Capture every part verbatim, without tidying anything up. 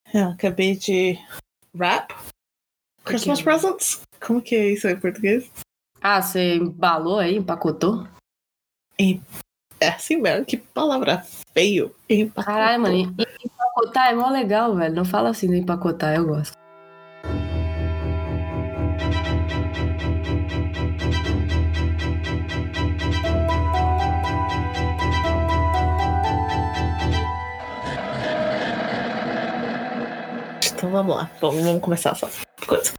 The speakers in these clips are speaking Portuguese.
Eu acabei de wrap Christmas presents. Como que é isso em português? Ah, você embalou aí, empacotou? Em... É assim mesmo, que palavra feio. Empacotou. Caralho, mano, empacotar é mó legal, velho. Não fala assim de empacotar, eu gosto. Então vamos lá, vamos, vamos começar essa coisa.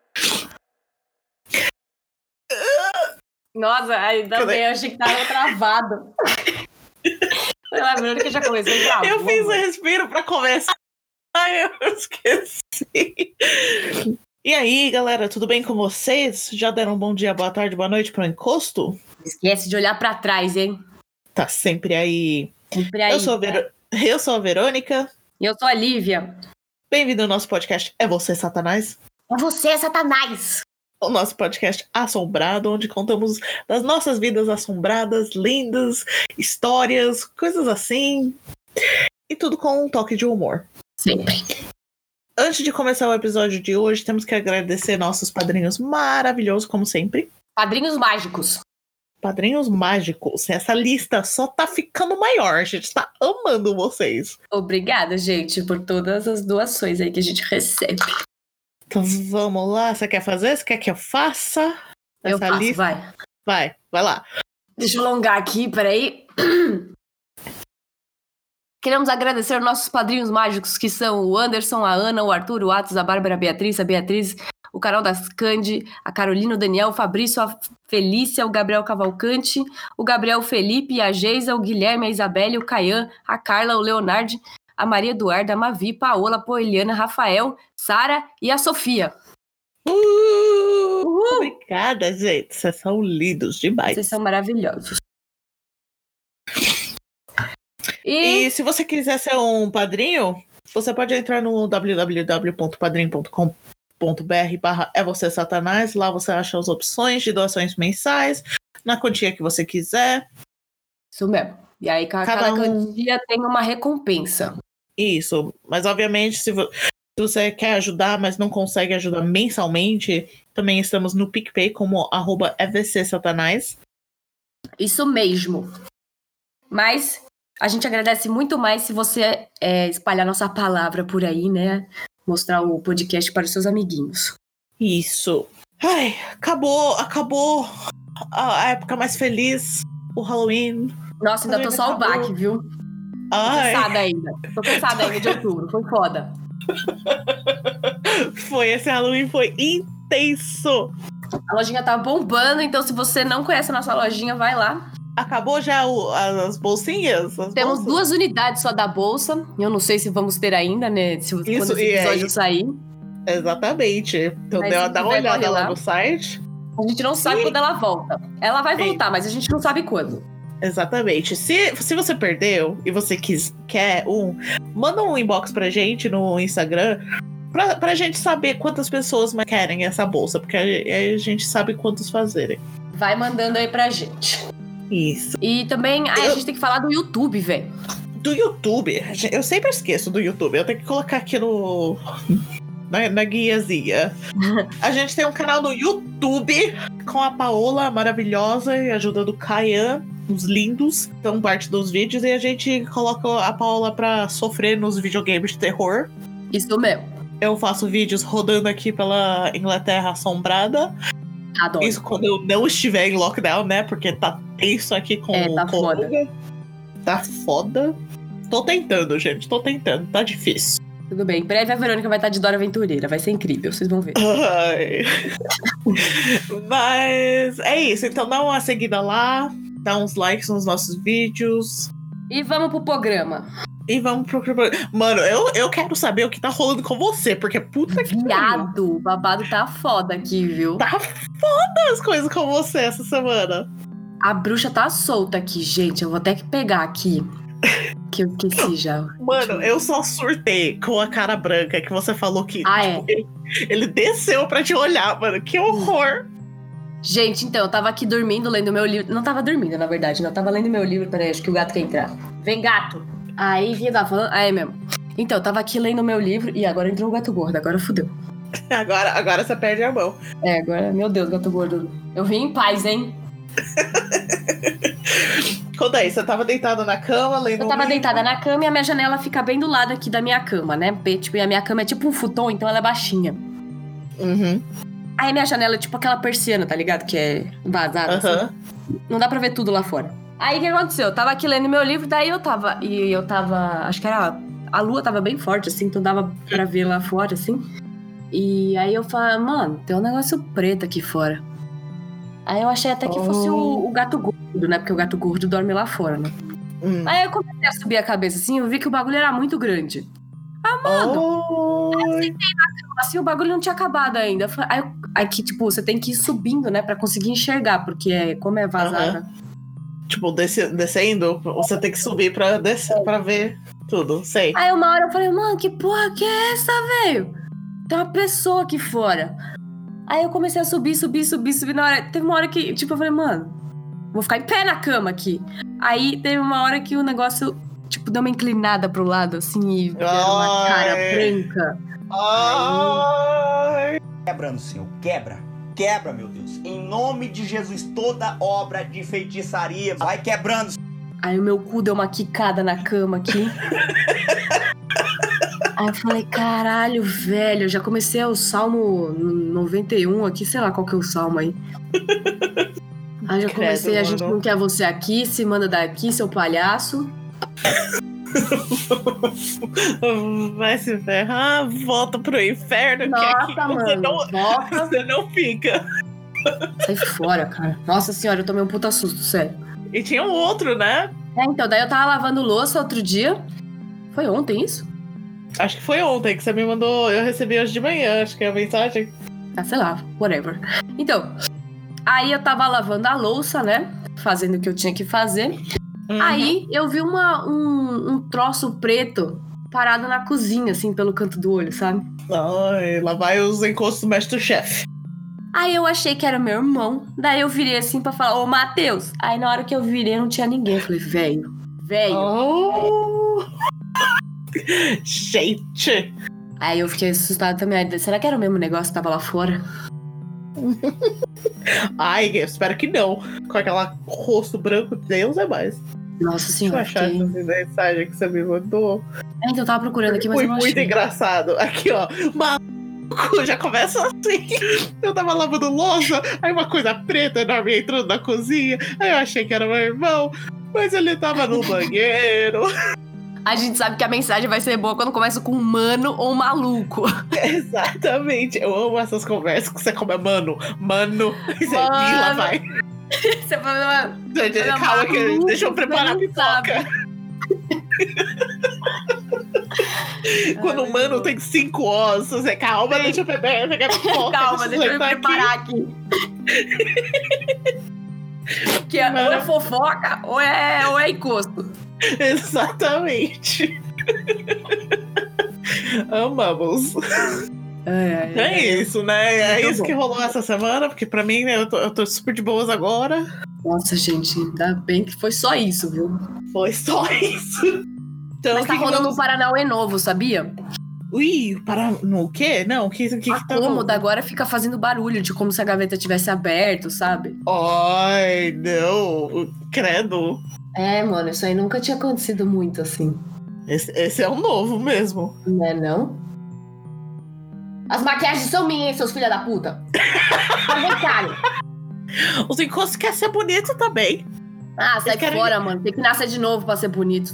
Nossa, ainda Cadê? bem, eu achei que tava travado. Eu lembrando que já começou e travou. Eu fiz o mano. respiro pra começar. Ai, eu esqueci. E aí, galera, tudo bem com vocês? Já deram um bom dia, boa tarde, boa noite pro encosto? Esquece de olhar pra trás, hein? Tá sempre aí. Sempre aí. Eu sou a, Ver... eu sou a Verônica. E eu sou a Lívia. Bem-vindo ao nosso podcast É Você, Satanás? É você, Satanás! O nosso podcast assombrado, onde contamos das nossas vidas assombradas, lindas, histórias, coisas assim. E tudo com um toque de humor. Sempre. Antes de começar o episódio de hoje, temos que agradecer nossos padrinhos maravilhosos, como sempre. Padrinhos mágicos. Padrinhos mágicos. Essa lista só tá ficando maior. A gente tá amando vocês. Obrigada, gente, por todas as doações aí que a gente recebe. Então vamos lá. Você quer fazer? Você quer que eu faça? Eu Essa faço, lista? vai. Vai, vai lá. Deixa eu alongar aqui, peraí. Queremos agradecer aos nossos padrinhos mágicos, que são o Anderson, a Ana, o Arthur, o Atos, a Bárbara, a Beatriz, a Beatriz, o Carol das Cande, a Carolina, o Daniel, o Fabrício, a Felícia, o Gabriel Cavalcante, o Gabriel Felipe, a Geisa, o Guilherme, a Isabelle, o Caian, a Carla, o Leonardo, a Maria Eduarda, a Mavi, Paola, a Poeliana, Rafael, Sara e a Sofia. Uh, Uhul! Obrigada, gente. Vocês são lindos demais. Vocês são maravilhosos. E... E se você quiser ser um padrinho, você pode entrar no w w w ponto padrim ponto com ponto b r barra é você satanás. Lá você acha as opções de doações mensais, na quantia que você quiser. Isso mesmo. E aí, cada, Cada cada um- quantia tem uma recompensa. Isso. Mas, obviamente, se, vo- se você quer ajudar, mas não consegue ajudar mensalmente, também estamos no PicPay como arroba é v c satanás. Isso mesmo. Mas a gente agradece muito mais se você é, espalhar nossa palavra por aí, né? Mostrar o podcast para os seus amiguinhos. Isso. Ai, acabou, acabou a a época mais feliz, o Halloween. Nossa, ainda tô só o Acabou. baque, viu? Tô Ai, cansada ainda. Tô cansada ainda de outubro. Foi foda. foi, esse Halloween foi intenso. A lojinha tá bombando, então se você não conhece a nossa lojinha, vai lá. Acabou já o- as bolsinhas? As Temos bolsas? duas unidades só da bolsa. Eu não sei se vamos ter ainda, né? Se, quando Isso, esse e episódio aí? sair. Exatamente. Então Mas deu, se dá uma tiver, olhada corre lá lá. no site. A gente não sabe Sim. quando ela volta. Ela vai Sim. voltar, mas a gente não sabe quando. Exatamente. Se, se você perdeu e você quis, quer um, manda um inbox pra gente no Instagram pra, pra gente saber quantas pessoas mais querem essa bolsa, porque aí a gente sabe quantos fazerem. Vai mandando aí pra gente. Isso. E também, ai, Eu- a gente tem que falar do YouTube, velho. Do YouTube, eu sempre esqueço do YouTube. Eu tenho que colocar aqui no. Na, na guiazinha. A gente tem um canal no YouTube com a Paola maravilhosa e a ajuda do Caian, os lindos, são parte dos vídeos, e a gente coloca a Paola pra sofrer nos videogames de terror. Isso mesmo. Eu faço vídeos rodando aqui pela Inglaterra assombrada. Adoro. Isso quando eu não estiver em lockdown, né? Porque tá tenso aqui com É, tá o corona. Tá foda. Tô tentando, gente. Tô tentando. Tá difícil. Tudo bem. Em breve a Verônica vai estar de Dora Aventureira. Vai ser incrível, vocês vão ver. Ai. Mas é isso. Então dá uma seguida lá. Dá uns likes nos nossos vídeos. E vamos pro programa. E vamos pro. Mano, eu, eu quero saber o que tá rolando com você. Porque puta que pariu. Viado, o babado tá foda aqui, viu? Tá foda as coisas com você essa semana. A bruxa tá solta aqui, gente. Eu vou até que pegar aqui. Que eu esqueci já. Mano, eu só surtei com a cara branca que você falou que Ah, é? tipo, ele, ele desceu pra te olhar, mano. Que horror. Gente, então, eu tava aqui dormindo, lendo meu livro. Não tava dormindo, na verdade. Não tava lendo meu livro. Peraí, acho que o gato quer entrar. Vem, gato! Aí, vinha tava falando. Ah, é mesmo. Então, eu tava aqui lendo meu livro e agora entrou o gato gordo, agora fudeu. Agora, agora você perde a mão. É, agora, meu Deus, gato gordo. Eu vim em paz, hein? Conta aí, você tava deitada na cama, lendo Eu tava um livro? deitada na cama e a minha janela fica bem do lado aqui da minha cama, né? Tipo, e a minha cama é tipo um futon, então ela é baixinha. Uhum. Aí a minha janela é tipo aquela persiana, tá ligado? Que é vazada, Aham. assim. Não dá pra ver tudo lá fora. Aí o que aconteceu? Eu tava aqui lendo meu livro, daí eu tava... E eu tava... Acho que era... A lua tava bem forte, assim, então dava pra ver lá fora, assim. E aí eu falei, mano, tem um negócio preto aqui fora. Aí eu achei até que fosse Oh. o, o gato gordo, né? Porque o gato gordo dorme lá fora, né? Hum. Aí eu comecei a subir a cabeça, assim, eu vi que o bagulho era muito grande. Ah, mano! Oi. Assim, o bagulho não tinha acabado ainda. Eu falei- Aí, eu- aí que, tipo, você tem que ir subindo, né? Pra conseguir enxergar, porque é, como é vazada. Tipo, desce, descendo, você tem que subir pra, descer, pra ver tudo, sei. Aí uma hora eu falei, mano, que porra que é essa, velho? Tem uma pessoa aqui fora. Aí eu comecei a subir, subir, subir, subir. Na hora, teve uma hora que, tipo, eu falei, mano, vou ficar em pé na cama aqui. Aí teve uma hora que o negócio, tipo, deu uma inclinada pro lado, assim, e era uma cara Ai. branca. Ai. Quebrando, Senhor, quebra. Quebra, meu Deus. Em nome de Jesus, toda obra de feitiçaria vai quebrando. Aí o meu cu deu uma quicada na cama aqui. Aí eu falei, caralho, velho, eu já comecei o Salmo noventa e um aqui, sei lá qual que é o Salmo aí. Aí já comecei, Credo, a gente mano. não quer você aqui, se manda daqui, seu palhaço. Vai se ferrar, volta pro inferno, que aqui Nossa, você mano, não, volta. você não fica. Sai fora, cara. Nossa senhora, eu tomei um puta susto, sério. E tinha um outro, né? É, então, daí eu tava lavando louça outro dia. Foi ontem isso? Acho que foi ontem que você me mandou, eu recebi hoje de manhã, acho que é a mensagem. Ah, sei lá, whatever. Então, aí eu tava lavando a louça, né? Fazendo o que eu tinha que fazer. Uhum. Aí eu vi uma, um, um troço preto parado na cozinha, assim, pelo canto do olho, sabe? Ai, lá vai os encostos do mestre do chefe. Aí eu achei que era meu irmão. Daí eu virei assim pra falar, ô Matheus. Aí na hora que eu virei não tinha ninguém. Eu falei, velho, velho. Oh. Gente. Aí eu fiquei assustada também. Aí, será que era o mesmo negócio que tava lá fora? Ai, eu espero que não. Com aquela rosto branco, Deus é mais. Nossa Deixa eu senhora. achar Fiquei... essa mensagem que você me mandou. É, então eu tava procurando aqui, mas Foi eu não muito achei. engraçado. Aqui, ó. Maluco, já começa assim. Eu tava lavando louça, aí uma coisa preta enorme entrando na cozinha. Aí eu achei que era meu irmão, mas ele tava no banheiro. A gente sabe que a mensagem vai ser boa quando começa com um mano ou um maluco. Exatamente. Eu amo essas conversas que você come, mano, mano. E você, Mano. "Ih, lá vai. Você fala, Calma, que maluco, deixa eu preparar a não pipoca. Quando o Ai, mano meu. tem cinco ossos, é calma, deixa eu pegar, pegar a pipoca. Calma, deixa eu me sentar aqui." preparar aqui. Que é, ou é fofoca ou é, ou é encosto. Exatamente. Amamos. É, É isso, né? É Muito isso bom. que rolou essa semana, porque pra mim, né, eu tô, eu tô super de boas agora. Nossa, gente, ainda bem que foi só isso, viu? Foi só isso. Então, Mas o tá que que rolando vamos... um Paranauê novo, sabia? Ui, para... No quê? Não, o que, o que, A que tá cômoda novo? agora fica fazendo barulho de como se a gaveta tivesse aberto, sabe? Ai, não. Credo. É, mano, isso aí nunca tinha acontecido muito assim. Esse, esse é um novo mesmo. Não é não? As maquiagens são minhas, hein, seus filha da puta. Paguei caro. Os encostos querem ser bonito também. Ah, sai Eles querem- fora, mano. Tem que nascer de novo pra ser bonito.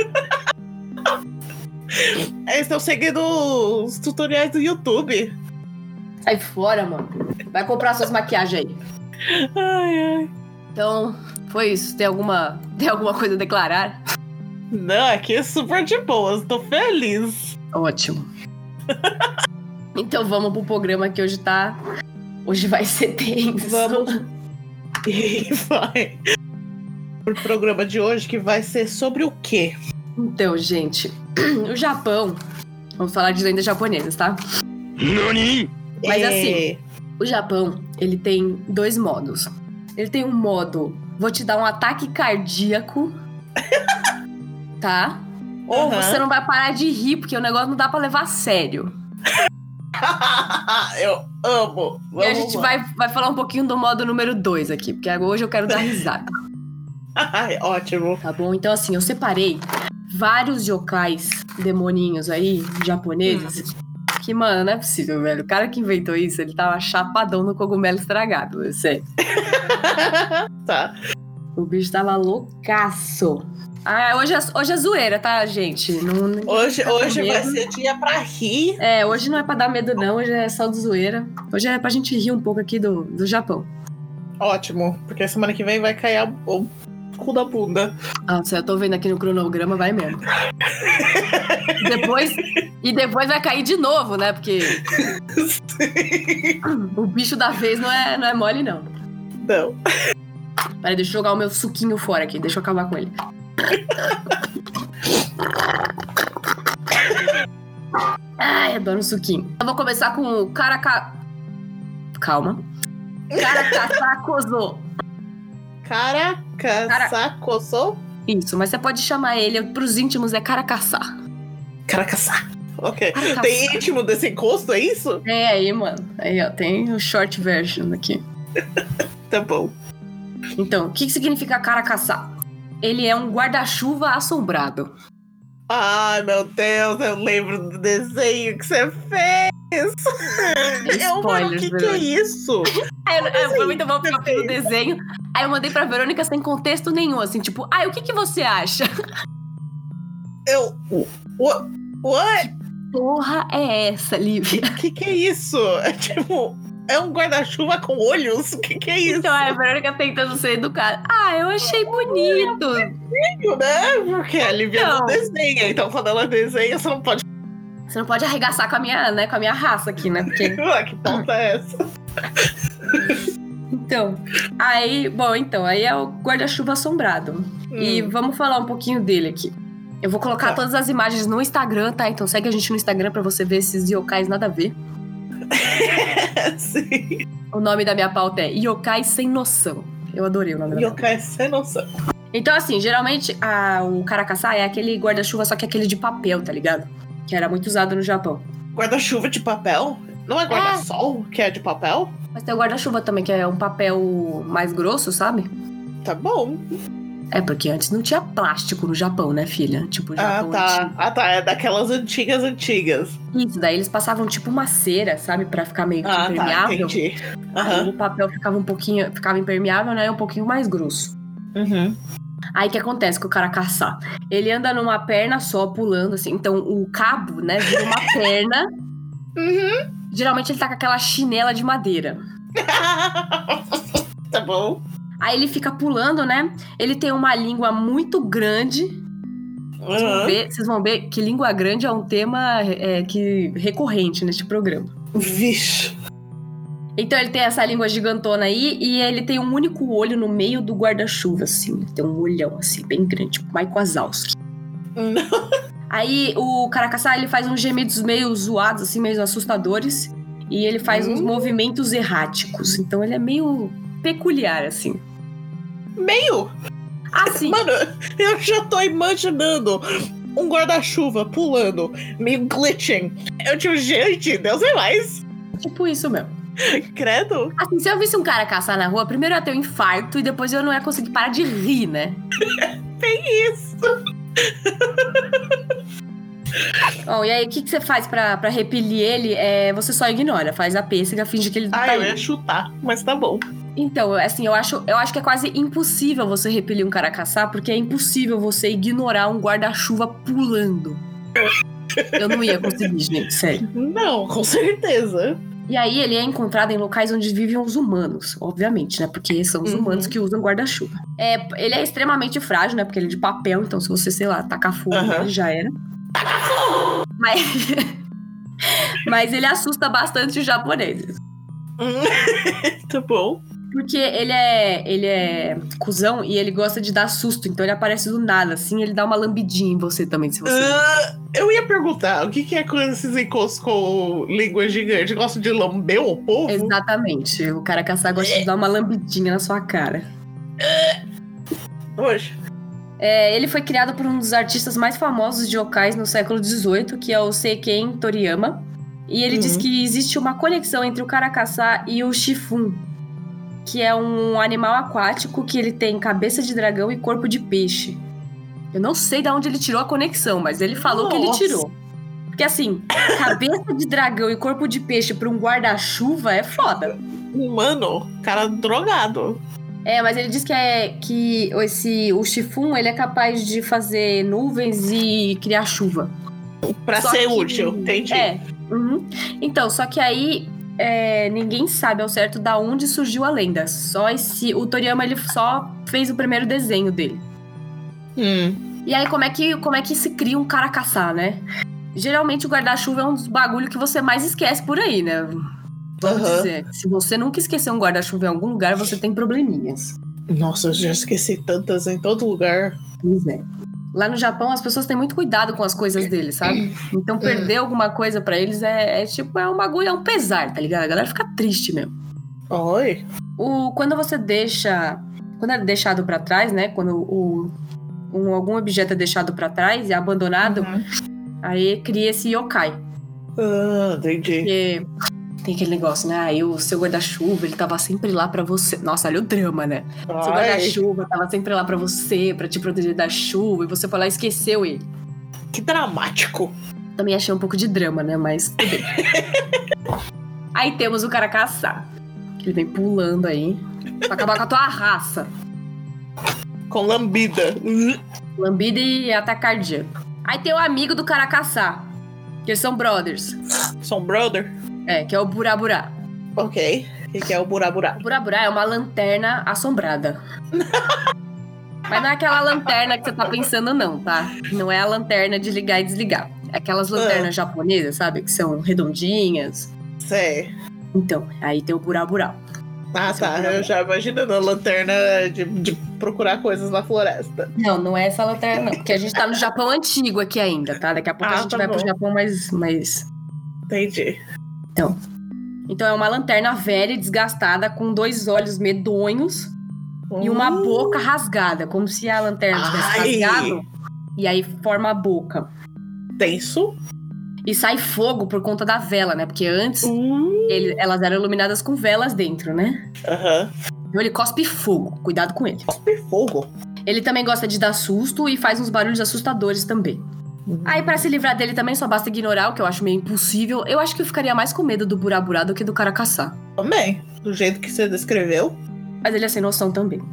Eles estão seguindo os tutoriais do YouTube. Sai fora, mano. Vai comprar suas maquiagens aí. Ai, ai. Então, foi isso. Tem alguma, tem alguma coisa a declarar? Não, aqui é super de boas. Tô feliz. Ótimo. Então vamos pro programa que hoje tá... Hoje vai ser tenso. Vamos. E vai. Pro programa de hoje, que vai ser sobre o quê? Então, gente, o Japão... Vamos falar de lendas japonesas, tá? Nani? Mas É, assim, o Japão, ele tem dois modos. Ele tem um modo... Vou te dar um ataque cardíaco. Tá? ou Uhum. você não vai parar de rir, porque o negócio não dá pra levar a sério. Eu amo. Vamos e a gente lá. vai, vai falar um pouquinho do modo número dois aqui, porque hoje eu quero dar risada. Ai, ótimo. Tá bom? Então, assim, eu separei vários yokais demoninhos aí, japoneses, que, mano, não é possível, velho. O cara que inventou isso, ele tava chapadão no cogumelo estragado, eu sei. Tá. O bicho tava loucaço. Ah, hoje é, hoje é zoeira, tá, gente? Não, não Hoje, fica com hoje vai medo. ser dia pra rir. É, hoje não é pra dar medo, não. Hoje é só de zoeira. Hoje é pra gente rir um pouco aqui do, do Japão. Ótimo, porque semana que vem vai cair a- o cu da bunda. Nossa, eu tô vendo aqui no cronograma, vai mesmo. depois, e depois vai cair de novo, né? Porque o bicho da vez não é, não é mole, não. Não. Peraí, deixa eu jogar o meu suquinho fora aqui. Deixa eu acabar com ele. Ai, adoro um suquinho. Eu vou começar com o Karaka... Calma. Karakasakozo. Caraca, Cara- sacoçou? Isso, mas você pode chamar ele, pros íntimos, é Karakasa. Caracaçá. Ok. Caracaçá. Tem íntimo desse encosto, é isso? É aí, mano. Aí, ó, tem o short version aqui. Tá bom. Então, o que, que significa Karakasa? Ele é um guarda-chuva assombrado. Ai, meu Deus, eu lembro do desenho que você fez. Eu, mano, o Spoilers, que, que é Verônica. isso? Aí, eu, eu, foi muito bom porque eu fiz o Desenho. desenho. Aí eu mandei pra Verônica sem contexto nenhum, assim, tipo, ai, o que, que você acha? Eu. What? What? Porra é essa, Lívia? O que, que é isso? É tipo. É um guarda-chuva com olhos? O que, que é isso? Então, a Verônica tentando ser educada. Ah, eu achei bonito. Né? Porque a Lívia não Então. desenha. Então, quando ela desenha, você não pode. Você não pode arregaçar com a minha, né, com a minha raça aqui, né? Porque... Ah, que pauta é essa? Então, aí, bom, então, aí é o guarda-chuva assombrado. E Hum. vamos falar um pouquinho dele aqui. Eu vou colocar Tá. todas as imagens no Instagram, tá? Então segue a gente no Instagram pra você ver esses yokais nada a ver. Sim. O nome da minha pauta é Yokai Sem Noção. Eu adorei o nome da minha pauta. Yokai sem noção. Então, assim, geralmente a, o Karakasa é aquele guarda-chuva, só que aquele de papel, tá ligado? Que era muito usado no Japão. Guarda-chuva de papel? Não é guarda-sol que é de papel? Mas tem o guarda-chuva também, que é um papel mais grosso, sabe? Tá bom. É, porque antes não tinha plástico no Japão, né, filha? Tipo, o Ah, Japão tá. antigo. Ah, tá. É daquelas antigas, antigas. Isso, daí eles passavam tipo uma cera, sabe? Pra ficar meio que Ah, tá. impermeável. Entendi. Aí Aham. o papel ficava um pouquinho, ficava impermeável, né? Um pouquinho mais grosso. Uhum. Aí o que acontece com o Karakasa? Ele anda numa perna só, pulando, assim. Então o cabo, né, vira uma perna. Uhum. Geralmente ele tá com aquela chinela de madeira. Tá bom. Aí ele fica pulando, né? Ele tem uma língua muito grande. Vocês vão Uhum. ver, vocês vão ver que língua grande é um tema é, que, recorrente neste programa. Vixe. Então ele tem essa língua gigantona aí e ele tem um único olho no meio do guarda-chuva, assim. Ele tem um olhão, assim, bem grande, tipo Mike Wazowski. Não. Aí o Karakasa, ele faz uns gemidos meio zoados, assim, meio assustadores. E ele faz uns Hum. movimentos erráticos. Então ele é meio peculiar, assim. Meio. Assim, Mano, eu já tô imaginando um guarda-chuva pulando, meio glitching. Eu tipo, gente, Deus é mais. tipo isso mesmo. Credo. Assim, se eu visse um cara caçar na rua, primeiro eu ia ter um infarto e depois eu não ia conseguir parar de rir, né? Tem isso. Bom, e aí o que, que você faz pra, pra repelir ele? É, você só ignora, faz a pêssega, finge que ele não Ah, tá eu aí. ia chutar, mas tá bom. Então, assim, eu acho, eu acho que é quase impossível você repelir um cara caçar, porque é impossível você ignorar um guarda-chuva pulando. Eu não ia conseguir, gente, sério. Não, com certeza. E aí ele é encontrado em locais onde vivem os humanos, obviamente, né? Porque são os Uhum. humanos que usam guarda-chuva. É, ele é extremamente frágil, né? Porque ele é de papel, então se você, sei lá, tacar fogo, Aham. ele já era. Mas... Mas ele assusta bastante os japoneses. Tá bom. Porque ele é, ele é cuzão e ele gosta de dar susto. Então ele aparece do nada, assim, ele dá uma lambidinha em você também, se você... Ah, eu ia perguntar, o que, que é com esses encostos com língua gigante? Gosta de lamber o povo? Exatamente. O cara caçar gosta de dar uma lambidinha na sua cara. Hoje. É, ele foi criado por um dos artistas mais famosos de yokais no século dezoito, que é o Seiken Toriyama. E ele uhum. diz que existe uma conexão entre o Caracaçá e o Shifun, que é um animal aquático que ele tem cabeça de dragão e corpo de peixe. Eu não sei de onde ele tirou a conexão, mas ele falou Nossa. que ele tirou. Porque assim, cabeça de dragão e corpo de peixe pra um guarda-chuva é foda. Mano, cara drogado. É, mas ele diz que, é, que esse, o Shifun, ele é capaz de fazer nuvens e criar chuva. Pra só ser que, útil, entendi. É. Uhum. Então, só que aí é, ninguém sabe ao certo da onde surgiu a lenda. Só esse, o Toriyama, ele só fez o primeiro desenho dele. Hum. E aí, como é que, como é que se cria um Caracaçá, né? Geralmente, o guarda-chuva é um dos bagulhos que você mais esquece por aí, né? Vamos uhum. dizer, se você nunca esqueceu um guarda-chuva em algum lugar, você tem probleminhas. Nossa, eu já esqueci tantas em todo lugar. Pois é. Lá no Japão, as pessoas têm muito cuidado com as coisas deles, sabe? Então, perder alguma coisa pra eles é, é tipo, é um bagulho, é um pesar, tá ligado? A galera fica triste mesmo. Oi. O, quando você deixa... Quando é deixado pra trás, né? Quando o, um, algum objeto é deixado pra trás e é abandonado, uhum. aí cria esse yokai. Ah, entendi. Porque... Tem aquele negócio, né? Aí o seu guarda-chuva, ele tava sempre lá pra você. Nossa, olha o drama, né? Ai. Seu guarda-chuva tava sempre lá pra você, pra te proteger da chuva, e você foi lá e esqueceu ele. Que dramático. Também achei um pouco de drama, né? Mas tudo bem. Aí temos o Caracaçá, que ele vem pulando aí pra acabar com a tua raça. Com lambida. Lambida e ataque cardíaco. Aí tem o amigo do Caracaçá, que eles são brothers. São brother? É, que é o Buraburá. Ok. O que é o Buraburá? O Buraburá é uma lanterna assombrada. Mas não é aquela lanterna que você tá pensando, não, tá? Não é a lanterna de ligar e desligar. É aquelas lanternas ah. japonesas, sabe? Que são redondinhas. Sei. Então, aí tem o Buraburá. Ah, tá. É eu já imaginando a lanterna de, de procurar coisas na floresta. Não, não é essa lanterna, não. Porque a gente tá no Japão antigo aqui ainda, tá? Daqui a pouco ah, a gente tá vai bom. pro Japão mais... mais... Entendi. Então, então é uma lanterna velha e desgastada com dois olhos medonhos hum. e uma boca rasgada, como se a lanterna tivesse rasgado e aí forma a boca. Tenso. E sai fogo por conta da vela, né? Porque antes hum. ele, elas eram iluminadas com velas dentro, né? Aham. Uhum. Então ele cospe fogo, cuidado com ele. Cospe fogo? Ele também gosta de dar susto e faz uns barulhos assustadores também. Uhum. Aí, pra se livrar dele também, só basta ignorar, o que eu acho meio impossível. Eu acho que eu ficaria mais com medo do Buraburá do que do Caracaçá. Também, do jeito que você descreveu. Mas ele é sem noção também.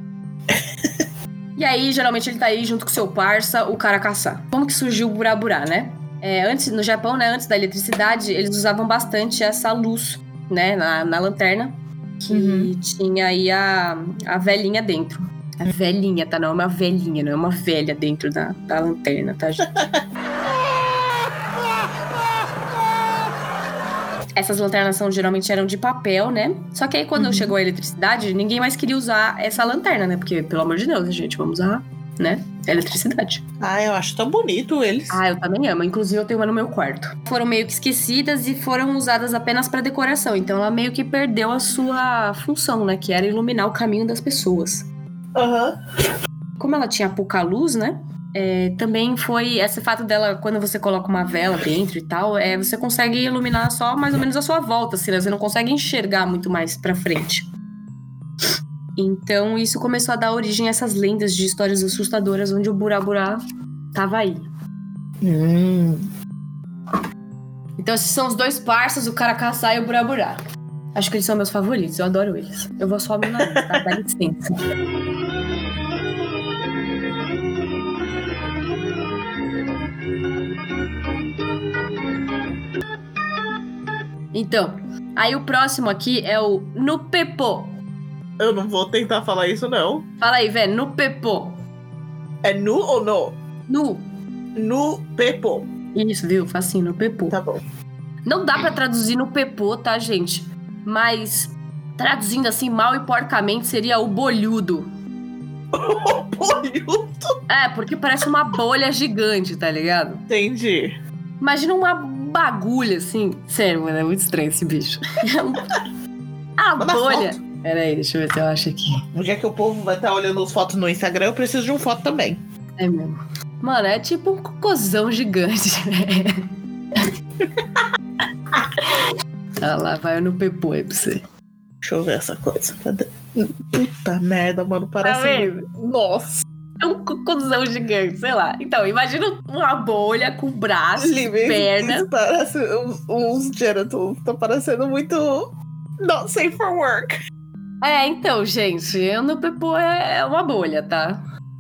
E aí, geralmente, ele tá aí junto com seu parça, o Caracaçá. Como que surgiu o Buraburá, né? É, antes, no Japão, né, antes da eletricidade, eles usavam bastante essa luz, né, na, na lanterna. Que uhum. tinha aí a, a velhinha dentro. A velhinha, tá? Não é uma velhinha, não é uma velha dentro da, da lanterna, tá, gente? Essas lanternas são, geralmente eram de papel, né? Só que aí, quando uhum. chegou a eletricidade, ninguém mais queria usar essa lanterna, né? Porque, pelo amor de Deus, gente, vamos usar, né? Eletricidade. Ah, eu acho tão bonito eles. Ah, eu também amo. Inclusive, eu tenho uma no meu quarto. Foram meio que esquecidas e foram usadas apenas pra decoração. Então, ela meio que perdeu a sua função, né? Que era iluminar o caminho das pessoas. Aham. Uhum. Como ela tinha pouca luz, né? É, também foi esse fato dela, quando você coloca uma vela dentro e tal, é, você consegue iluminar só mais ou menos a sua volta, assim, né? Você não consegue enxergar muito mais pra frente. Então, isso começou a dar origem a essas lendas de histórias assustadoras, onde o Buraburá tava aí. Hum. Então, esses são os dois parças, o Caracaçá e o Buraburá. Acho que eles são meus favoritos, eu adoro eles. Eu vou só me nariz, tá? Dá licença. Então, aí o próximo aqui é o Nupepo. Eu não vou tentar falar isso, não. Fala aí, velho, Nupepo. É nu ou no? Nu. Nupepo. Isso, viu? Facinho, Nupepo. Tá bom. Não dá pra traduzir Nupepo, tá, gente? Mas, traduzindo assim, mal e porcamente, seria o bolhudo. O bolhudo? É, porque parece uma bolha gigante, tá ligado? Entendi. Imagina uma bagulha, assim. Sério, mano, é muito estranho esse bicho. A Manda bolha. Foto. Pera aí, deixa eu ver se eu acho aqui. No dia que o povo vai estar olhando as fotos no Instagram, eu preciso de uma foto também. É mesmo. Mano, é tipo um cocôzão gigante, velho. Ah lá, vai no Pepo aí pra você. Deixa eu ver essa coisa. Puta merda, mano. Parece. Tá vendo? Nossa. É um cocôzão gigante, sei lá. Então, imagina uma bolha com braços, Livre, perna. isso parece uns, uns genitals. Tá parecendo muito not safe for work. É, então, gente, eu no Pepo é uma bolha, tá?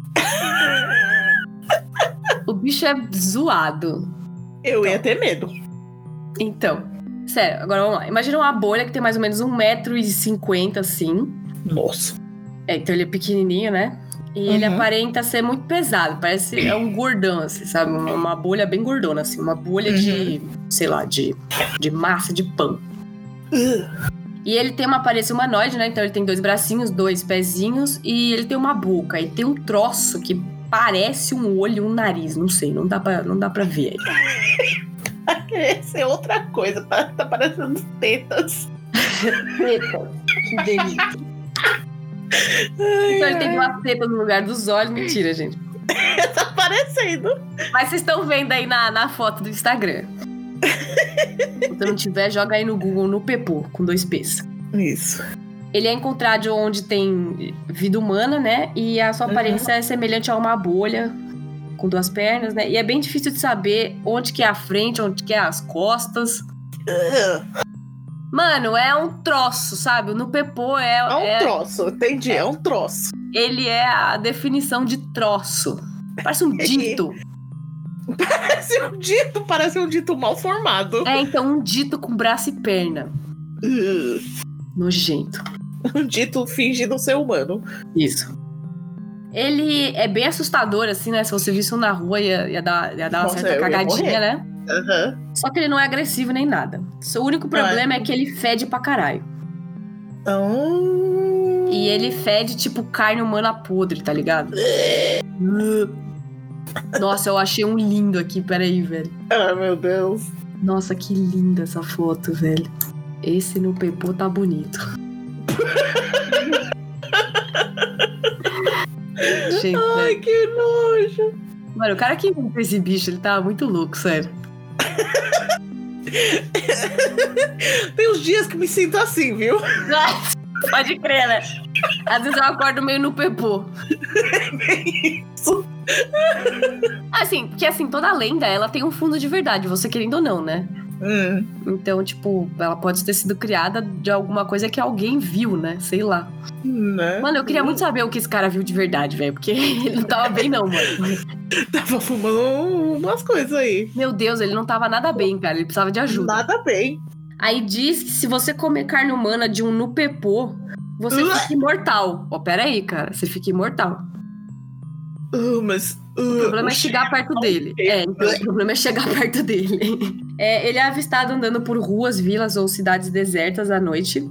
O bicho é zoado. Eu então. ia ter medo. Então, sério, agora vamos lá. Imagina uma bolha que tem mais ou menos um metro e cinquenta, assim. Nossa. É, então ele é pequenininho, né? E Uhum. ele aparenta ser muito pesado. Parece é um gordão, assim, sabe? Uma, uma bolha bem gordona, assim. Uma bolha uhum. de, sei lá, de, de massa de pão. Uh. E ele tem uma aparência humanoide, né? Então ele tem dois bracinhos, dois pezinhos. E ele tem uma boca. E tem um troço que parece um olho e um nariz. Não sei, não dá pra, não dá pra ver. Essa é outra coisa. Tá, tá parecendo tetas. Tetas. Que delícia. Ai, então ele tem uma teta no lugar dos olhos. Mentira, gente. Tá parecendo. Mas vocês estão vendo aí na, na foto do Instagram. Se você não tiver, joga aí no Google, no Pepo, com dois P's. Isso. Ele é encontrado onde tem vida humana, né? E a sua aparência uhum. é semelhante a uma bolha com duas pernas, né? E é bem difícil de saber onde que é a frente, onde que é as costas. Uh. Mano, é um troço, sabe? No Pepo é... É um é, troço, entendi, é, é um troço. Ele é a definição de troço. Parece um dito. Parece um dito, parece um dito mal formado. É, então, um dito com braço e perna. Uh. Nojento. Um dito fingindo ser humano. Isso. Ele é bem assustador, assim, né? Se você visse um na rua, ia, ia dar, ia dar uma Nossa, certa cagadinha, né? Uhum. Só que ele não é agressivo nem nada. O único problema ah, é. é que ele fede pra caralho. Oh. E ele fede, tipo, carne humana podre, tá ligado? Nossa, eu achei um lindo aqui, peraí, velho. Ah, meu Deus. Nossa, que linda essa foto, velho. Esse no Pepo tá bonito. Gente, ai, velho. que nojo. Mano, o cara que inventou esse bicho, ele tava muito louco, sério. Tem uns dias que me sinto assim, viu? Pode crer, né? Às vezes eu acordo meio no Pepo. Isso. Assim, porque assim, toda lenda, ela tem um fundo de verdade, você querendo ou não, né? Hum. Então, tipo, ela pode ter sido criada de alguma coisa que alguém viu, né? Sei lá. Né? Mano, eu queria muito saber o que esse cara viu de verdade, velho. Porque ele não tava bem, não, mano. Tava fumando umas coisas aí. Meu Deus, ele não tava nada bem, cara. Ele precisava de ajuda. Nada bem. Aí diz que se você comer carne humana de um Nupepô, você uh. fica imortal. Ó, pera aí, cara. Você fica imortal. Uh, mas... Uh, o problema é chegar perto dele. É, então, o problema é chegar perto dele. É, ele é avistado andando por ruas, vilas ou cidades desertas à noite.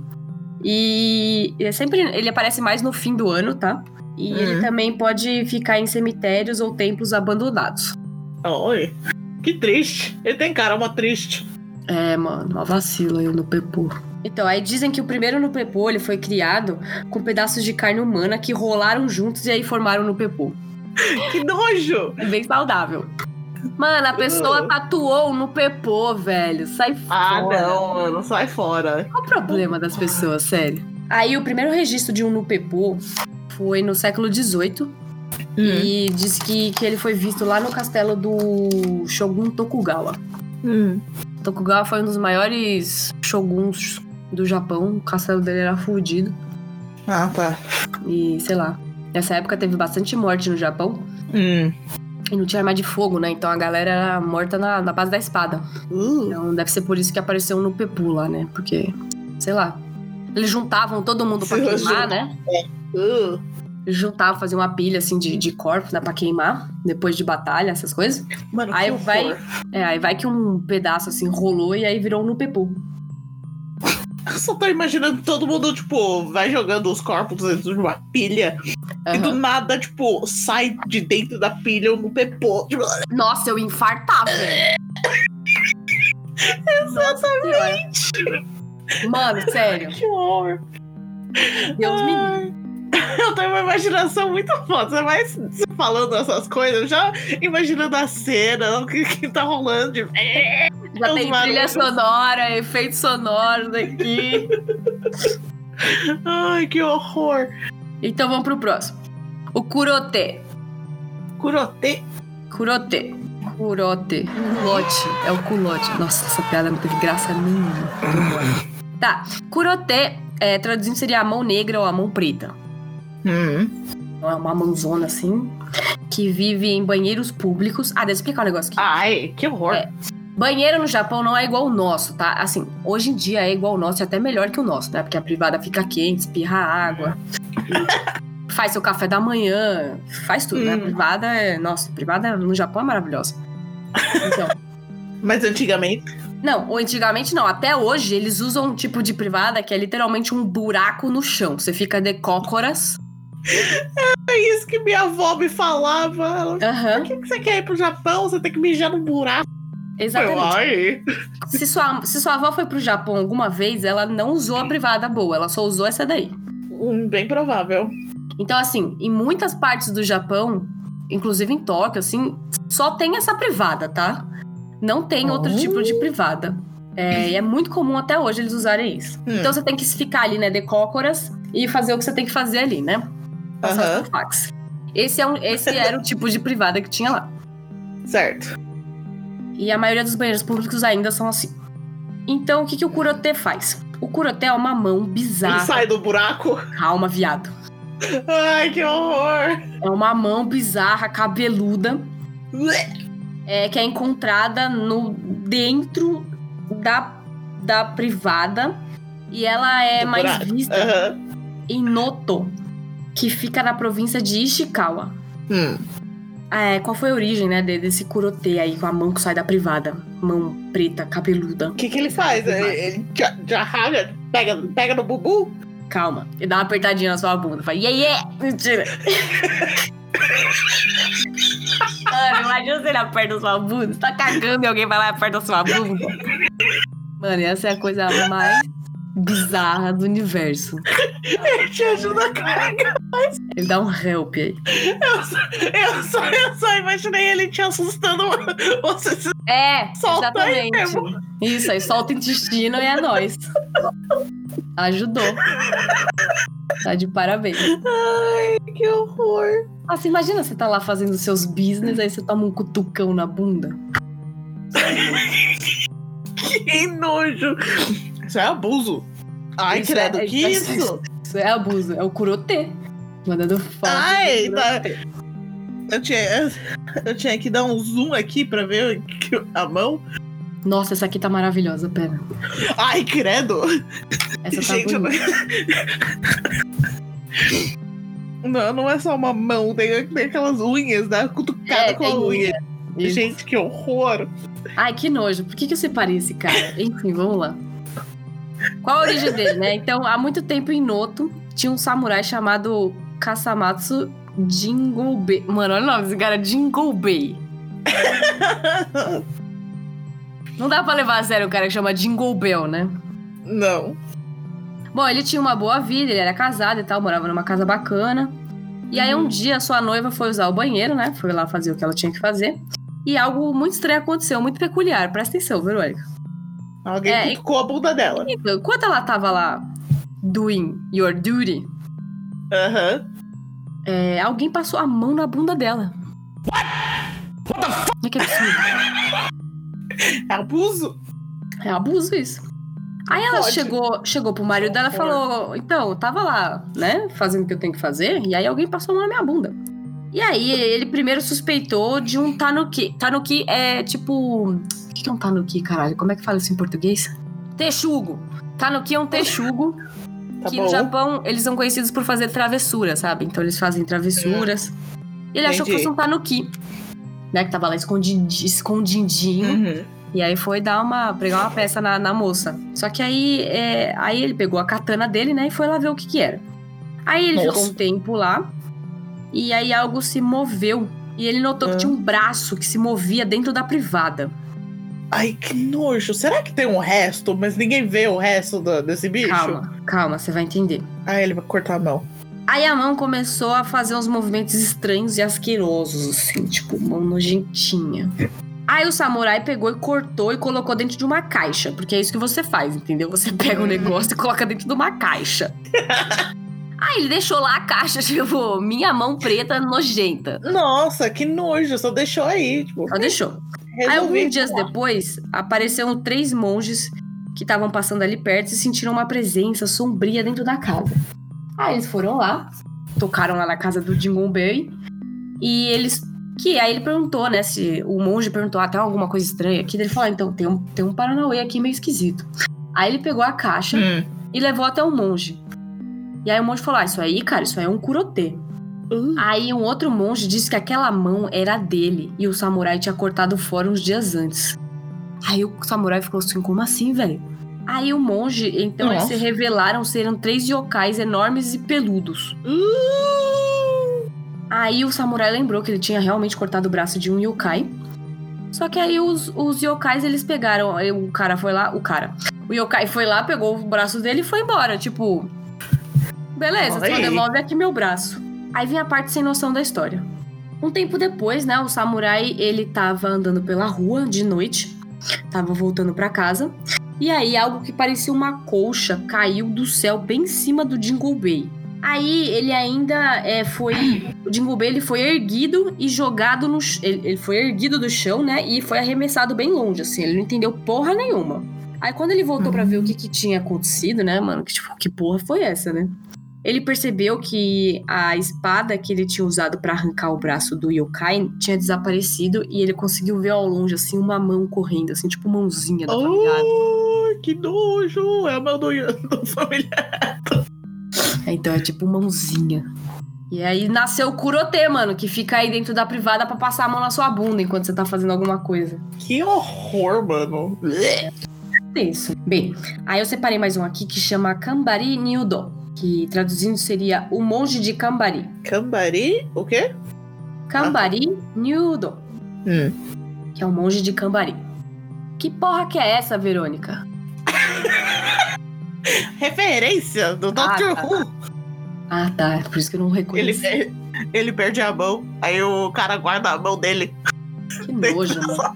E é sempre, ele aparece mais no fim do ano, tá? E uhum. ele também pode ficar em cemitérios ou templos abandonados. Oi, que triste. Ele tem cara uma triste. É, mano, uma vacila aí no Pepo. Então, aí dizem que o primeiro Nupepô, ele foi criado com pedaços de carne humana que rolaram juntos e aí formaram o Nupepô. Que nojo! É bem saudável. Mano, a pessoa uh. tatuou o Nupepô, velho. Sai fora. Ah, não, mano, sai fora. Qual o problema das pessoas, sério? Aí, o primeiro registro de um Nupepô foi no século dezoito. Hum. E diz que, que ele foi visto lá no castelo do Shogun Tokugawa. Hum. Tokugawa foi um dos maiores shoguns do Japão. O castelo dele era fudido. Ah, tá. E, sei lá, nessa época teve bastante morte no Japão. Hum. E não tinha arma de fogo, né? Então a galera era morta na, na base da espada. Uh. Então deve ser por isso que apareceu no Pepu lá, né? Porque, sei lá, eles juntavam todo mundo pra queimar, né? Uh. Eles juntavam, faziam uma pilha, assim, de, de corpos, né? Pra queimar, depois de batalha, essas coisas. Mano, aí que vai, é, aí vai que um pedaço, assim, rolou e aí virou no Pepu. Eu só tô imaginando todo mundo, tipo, vai jogando os corpos dentro de uma pilha. Uhum. E do nada, tipo, sai de dentro da pilha um Pepo. Tipo... Nossa, eu infartava, velho. Exatamente. Mano, sério. Que horror. Deus me livre. eu tenho uma imaginação muito foda. Você vai falando essas coisas, já imaginando a cena, o que, que tá rolando. De... Já Os tem barulhos. trilha sonora, efeitos sonoros aqui. Ai, que horror. Então vamos pro próximo. O Kurote. Kurote. Kurote. Kurote. Culote. É o culote. Nossa, essa piada não teve graça nenhuma. Tá. Kurote, é, traduzindo, seria a mão negra ou a mão preta. Hum. É uma mãozona assim, que vive em banheiros públicos. Ah, deixa eu explicar um negócio aqui. Ai, que horror. É. Banheiro no Japão não é igual o nosso, tá? Assim, hoje em dia é igual o nosso e até melhor que o nosso, né? Porque a privada fica quente, espirra água, faz seu café da manhã, faz tudo, hum. né? A privada é... Nossa, a privada no Japão é maravilhosa. Então... Mas antigamente... Não, ou antigamente não. Até hoje eles usam um tipo de privada que é literalmente um buraco no chão. Você fica de cócoras. É isso que minha avó me falava. Ela, uhum. Por que, que você quer ir pro Japão? Você tem que mijar num buraco. Exatamente. Se sua, se sua avó foi pro Japão alguma vez, ela não usou a privada boa, ela só usou essa daí. Hum, bem provável. Então, assim, em muitas partes do Japão, inclusive em Tóquio, assim, só tem essa privada, tá? Não tem oh. outro tipo de privada. É, e é muito comum até hoje eles usarem isso. Hum. Então você tem que ficar ali, né, de cócoras e fazer o que você tem que fazer ali, né? Passar uh-huh. fax. Esse, é um, esse era o tipo de privada que tinha lá. Certo. E a maioria dos banheiros públicos ainda são assim. Então, o que, que o Kurote faz? O Kurote é uma mão bizarra. Ele sai do buraco? Calma, viado. Ai, que horror! É uma mão bizarra, cabeluda, é, que é encontrada no, dentro da, da privada. E ela é do mais buraco. vista uhum. em Noto, que fica na província de Ishikawa. Hum. É, qual foi a origem, né, desse Kurote aí, com a mão que sai da privada? Mão preta, cabeluda. O que que ele faz? Ele, ele já, já raga, pega, pega no bubu? Calma, ele dá uma apertadinha na sua bunda. Fala, yeah, yeah! Mentira! Mano, imagina se ele aperta a sua bunda. Você tá cagando e alguém vai lá e aperta a sua bunda. Mano, essa é a coisa mais bizarra do universo. Ele te ajuda a carregar. Ele dá um help aí. Eu só, eu só, eu só imaginei ele te assustando. Você se é, solta exatamente. Aí mesmo. Isso, aí solta o intestino e é nóis. Ajudou. Tá de parabéns. Ai, que horror. Nossa, imagina você tá lá fazendo seus business, aí você toma um cutucão na bunda. Que nojo. Isso é abuso. Ai, isso credo, é, que isso? isso? Isso é abuso. É o Kurote. Mandando foto. Ai, tá. Eu tinha, eu tinha que dar um zoom aqui pra ver a mão. Nossa, essa aqui tá maravilhosa, pera. Ai, credo. Essa tá Gente, bonita. Não, não é só uma mão. Tem, tem aquelas unhas, né? Cutucada é, com a unha. Isso. Gente, que horror. Ai, que nojo. Por que, que eu separei esse cara? Enfim, vamos lá. Qual a origem dele, né? Então, há muito tempo em Noto, tinha um samurai chamado Kasamatsu Jingoubei. Mano, olha o nome desse cara, Jingoubei. Não dá pra levar a sério o cara que chama Jingoubei, né? Não. Bom, ele tinha uma boa vida, ele era casado e tal, morava numa casa bacana. E aí, um dia, sua noiva foi usar o banheiro, né? Foi lá fazer o que ela tinha que fazer. E algo muito estranho aconteceu, muito peculiar. Presta atenção, Verônica. Alguém é, cutucou a bunda dela. Então, enquanto ela tava lá doing your duty, Aham. Uh-huh. é, alguém passou a mão na bunda dela. What? What the fuck? É que absurdo. É abuso? É abuso isso. Aí ela chegou, chegou pro marido dela e falou, então, eu tava lá, né, fazendo o que eu tenho que fazer, e aí alguém passou a mão na minha bunda. E aí ele primeiro suspeitou de um tanuki. Tanuki é tipo... O que é um tanuki, caralho? Como é que fala isso em português? Texugo. Tanuki é um texugo. Tá que bom. No Japão, eles são conhecidos por fazer travessuras, sabe? Então eles fazem travessuras. Hum. E ele Entendi. achou que fosse um tanuki. Né? Que tava lá escondidinho. escondidinho uhum. E aí foi dar uma... pregar uma peça na, na moça. Só que aí, é, aí ele pegou a katana dele, né? E foi lá ver o que que era. Aí ele Nossa. ficou um tempo lá. E aí algo se moveu. E ele notou uhum. que tinha um braço que se movia dentro da privada. Ai, que nojo. Será que tem um resto, mas ninguém vê o resto do, desse bicho? Calma, calma, você vai entender. Ah, ele vai cortar a mão. Aí a mão começou a fazer uns movimentos estranhos e asquerosos, assim, tipo, mão nojentinha. Aí o samurai pegou e cortou e colocou dentro de uma caixa, porque é isso que você faz, entendeu? Você pega o um negócio e coloca dentro de uma caixa. Aí ele deixou lá a caixa, tipo, minha mão preta nojenta. Nossa, que nojo, só deixou aí, tipo. Só deixou. Resolvi. Aí alguns dias depois, apareceram três monges que estavam passando ali perto e sentiram uma presença sombria dentro da casa. Aí eles foram lá, tocaram lá na casa do Jingonbei e eles... Que aí ele perguntou, né, se o monge perguntou, ah, tem alguma coisa estranha aqui? Ele falou, ah, então, tem um, tem um Paranauê aqui meio esquisito. Aí ele pegou a caixa hum. e levou até o monge. E aí o monge falou, ah, isso aí, cara, isso aí é um kurotê. Uh. Aí um outro monge disse que aquela mão era dele e o samurai tinha cortado fora uns dias antes. Aí o samurai ficou assim, como assim, velho? Aí o monge, então, Nossa. eles se revelaram serem três yokais enormes e peludos. Uh! Aí o samurai lembrou que ele tinha realmente cortado o braço de um yokai. Só que aí os, os yokais, eles pegaram... Aí o cara foi lá... O cara... O yokai foi lá, pegou o braço dele e foi embora. Tipo... Beleza, só devolve aqui meu braço. Aí vem a parte sem noção da história. Um tempo depois, né? O samurai, ele tava andando pela rua de noite. Tava voltando pra casa. E aí, algo que parecia uma colcha caiu do céu bem em cima do Jingonbei. Aí, ele ainda é, foi... O Jingonbei, ele foi erguido e jogado no... Ele, ele foi erguido do chão, né? E foi arremessado bem longe, assim. Ele não entendeu porra nenhuma. Aí, quando ele voltou pra ver o que, que tinha acontecido, né, mano? Que, tipo, que porra foi essa, né? Ele percebeu que a espada que ele tinha usado pra arrancar o braço do yokai tinha desaparecido e ele conseguiu ver ao longe, assim, uma mão correndo, assim, tipo mãozinha da família. Oh, que nojo! É a mão do, do familiar. Então é tipo mãozinha. E aí nasceu o kurotê, mano, que fica aí dentro da privada pra passar a mão na sua bunda enquanto você tá fazendo alguma coisa. Que horror, mano. Isso. Bem, aí eu separei mais um aqui que chama Kambari Nyudo, que traduzindo seria o monge de Kambari. Kambari? O quê? Kambari ah. Nyudo. Hum. Que é o monge de Kambari. Que porra que é essa, Verônica? Referência do doutor ah, Who. Tá. Ah, tá. É por isso que eu não reconheci. Ele, ele perde a mão, aí o cara guarda a mão dele. Que nojo, mano.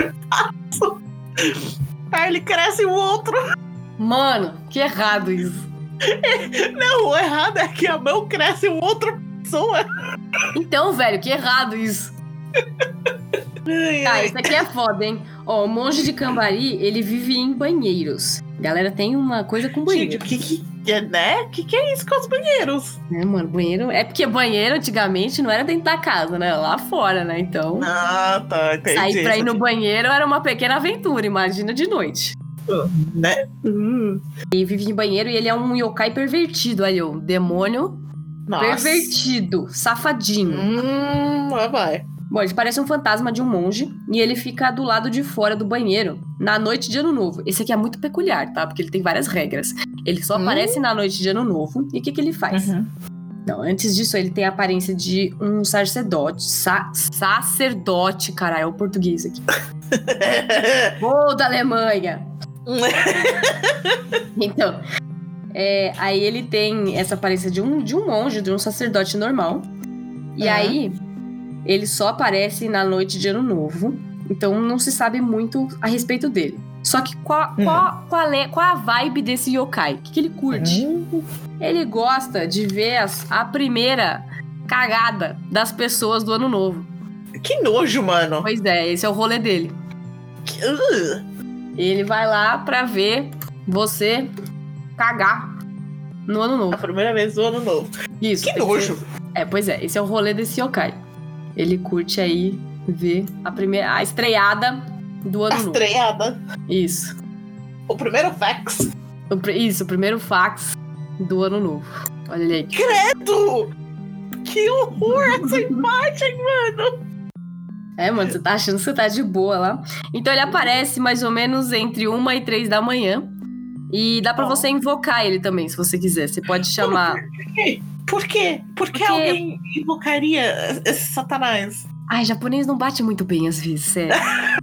Aí ele cresce o outro. Mano, que errado isso. Não, o errado é que a mão cresce em outra pessoa. Então, velho, que errado isso. Ai, tá, ai. isso aqui é foda, hein? Ó, o monge de Kambari, ele vive em banheiros. Galera, tem uma coisa com banheiro. Gente, o que que é, né? O que que é isso com os banheiros? É, mano, banheiro... É porque banheiro, antigamente, não era dentro da casa, né? Lá fora, né? Então... Ah, tá, entendi. Sair pra ir no banheiro era uma pequena aventura, imagina de noite. Né? Hum. Ele vive em banheiro e ele é um yokai pervertido. Aí, ó, demônio Nossa. pervertido, safadinho. Hum, lá vai. Bom, ele parece um fantasma de um monge e ele fica do lado de fora do banheiro na noite de Ano Novo. Esse aqui é muito peculiar, tá? Porque ele tem várias regras. Ele só hum. aparece na noite de Ano Novo. E o que que ele faz? Uhum. Não, antes disso, ele tem a aparência de um sacerdote. Sa- sacerdote, caralho, é o português aqui. Ô, da Alemanha! Então, é, aí ele tem essa aparência de um, de um monge, de um sacerdote normal. E uhum. aí, ele só aparece na noite de Ano Novo. Então, não se sabe muito a respeito dele. Só que qual, uhum. qual, qual, é, qual é a vibe desse yokai? O que, que ele curte? Uhum. Ele gosta de ver as, a primeira cagada das pessoas do Ano Novo. Que nojo, mano. Pois é, esse é o rolê dele. Uh. Ele vai lá pra ver você cagar no Ano Novo. A primeira vez do Ano Novo. Isso. Que nojo. Que é, pois é. Esse é o rolê desse yokai. Ele curte aí ver a primeira... A estreada do Ano a Novo. Estreada? Isso. O primeiro fax. O, isso, o primeiro fax do Ano Novo. Olha ele aí. Credo! Que horror essa imagem, mano! É, mano, você tá achando que você tá de boa lá. Então ele aparece mais ou menos entre uma e três da manhã. E dá pra oh. você invocar ele também, se você quiser. Você pode chamar... Por quê? Por quê? Por que Porque... alguém invocaria esse satanás? Ai, japonês não bate muito bem às vezes, sério.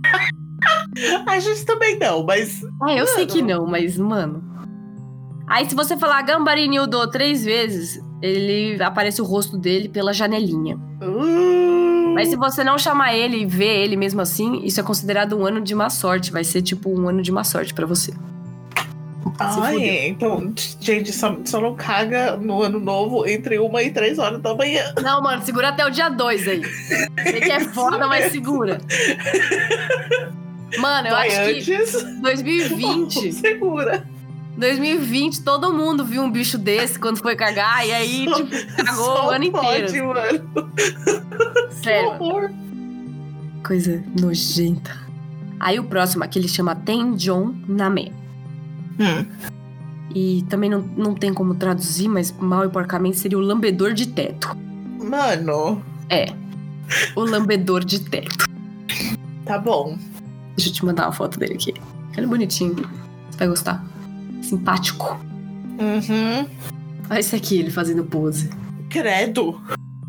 A gente também não, mas... Ah, eu mano. sei que não, mas, mano... Aí se você falar Gambari Nyudo três vezes, ele aparece o rosto dele pela janelinha. Uh. Mas se você não chamar ele e ver ele mesmo assim, isso é considerado um ano de má sorte. Vai ser tipo um ano de má sorte pra você. Ai, então, gente, só, só não caga no ano novo entre uma e três horas da manhã. Não, mano, segura até o dia dois aí. Sei que é foda, mas segura. Mano, eu Vai acho antes, que dois mil e vinte... segura. dois mil e vinte, todo mundo viu um bicho desse quando foi cagar, e aí, Só- tipo, cagou só o ano pode, inteiro. mano. Sério. Que horror. Coisa nojenta. Aí o próximo aqui ele chama Tenjon Name. Hum. E também não, não tem como traduzir, mas mal e porcamente seria o lambedor de teto. Mano, É. O lambedor de teto. tá bom. Deixa eu te mandar uma foto dele aqui. Ele é bonitinho. Você vai gostar. Simpático. Uhum. Olha esse aqui, ele fazendo pose. Credo.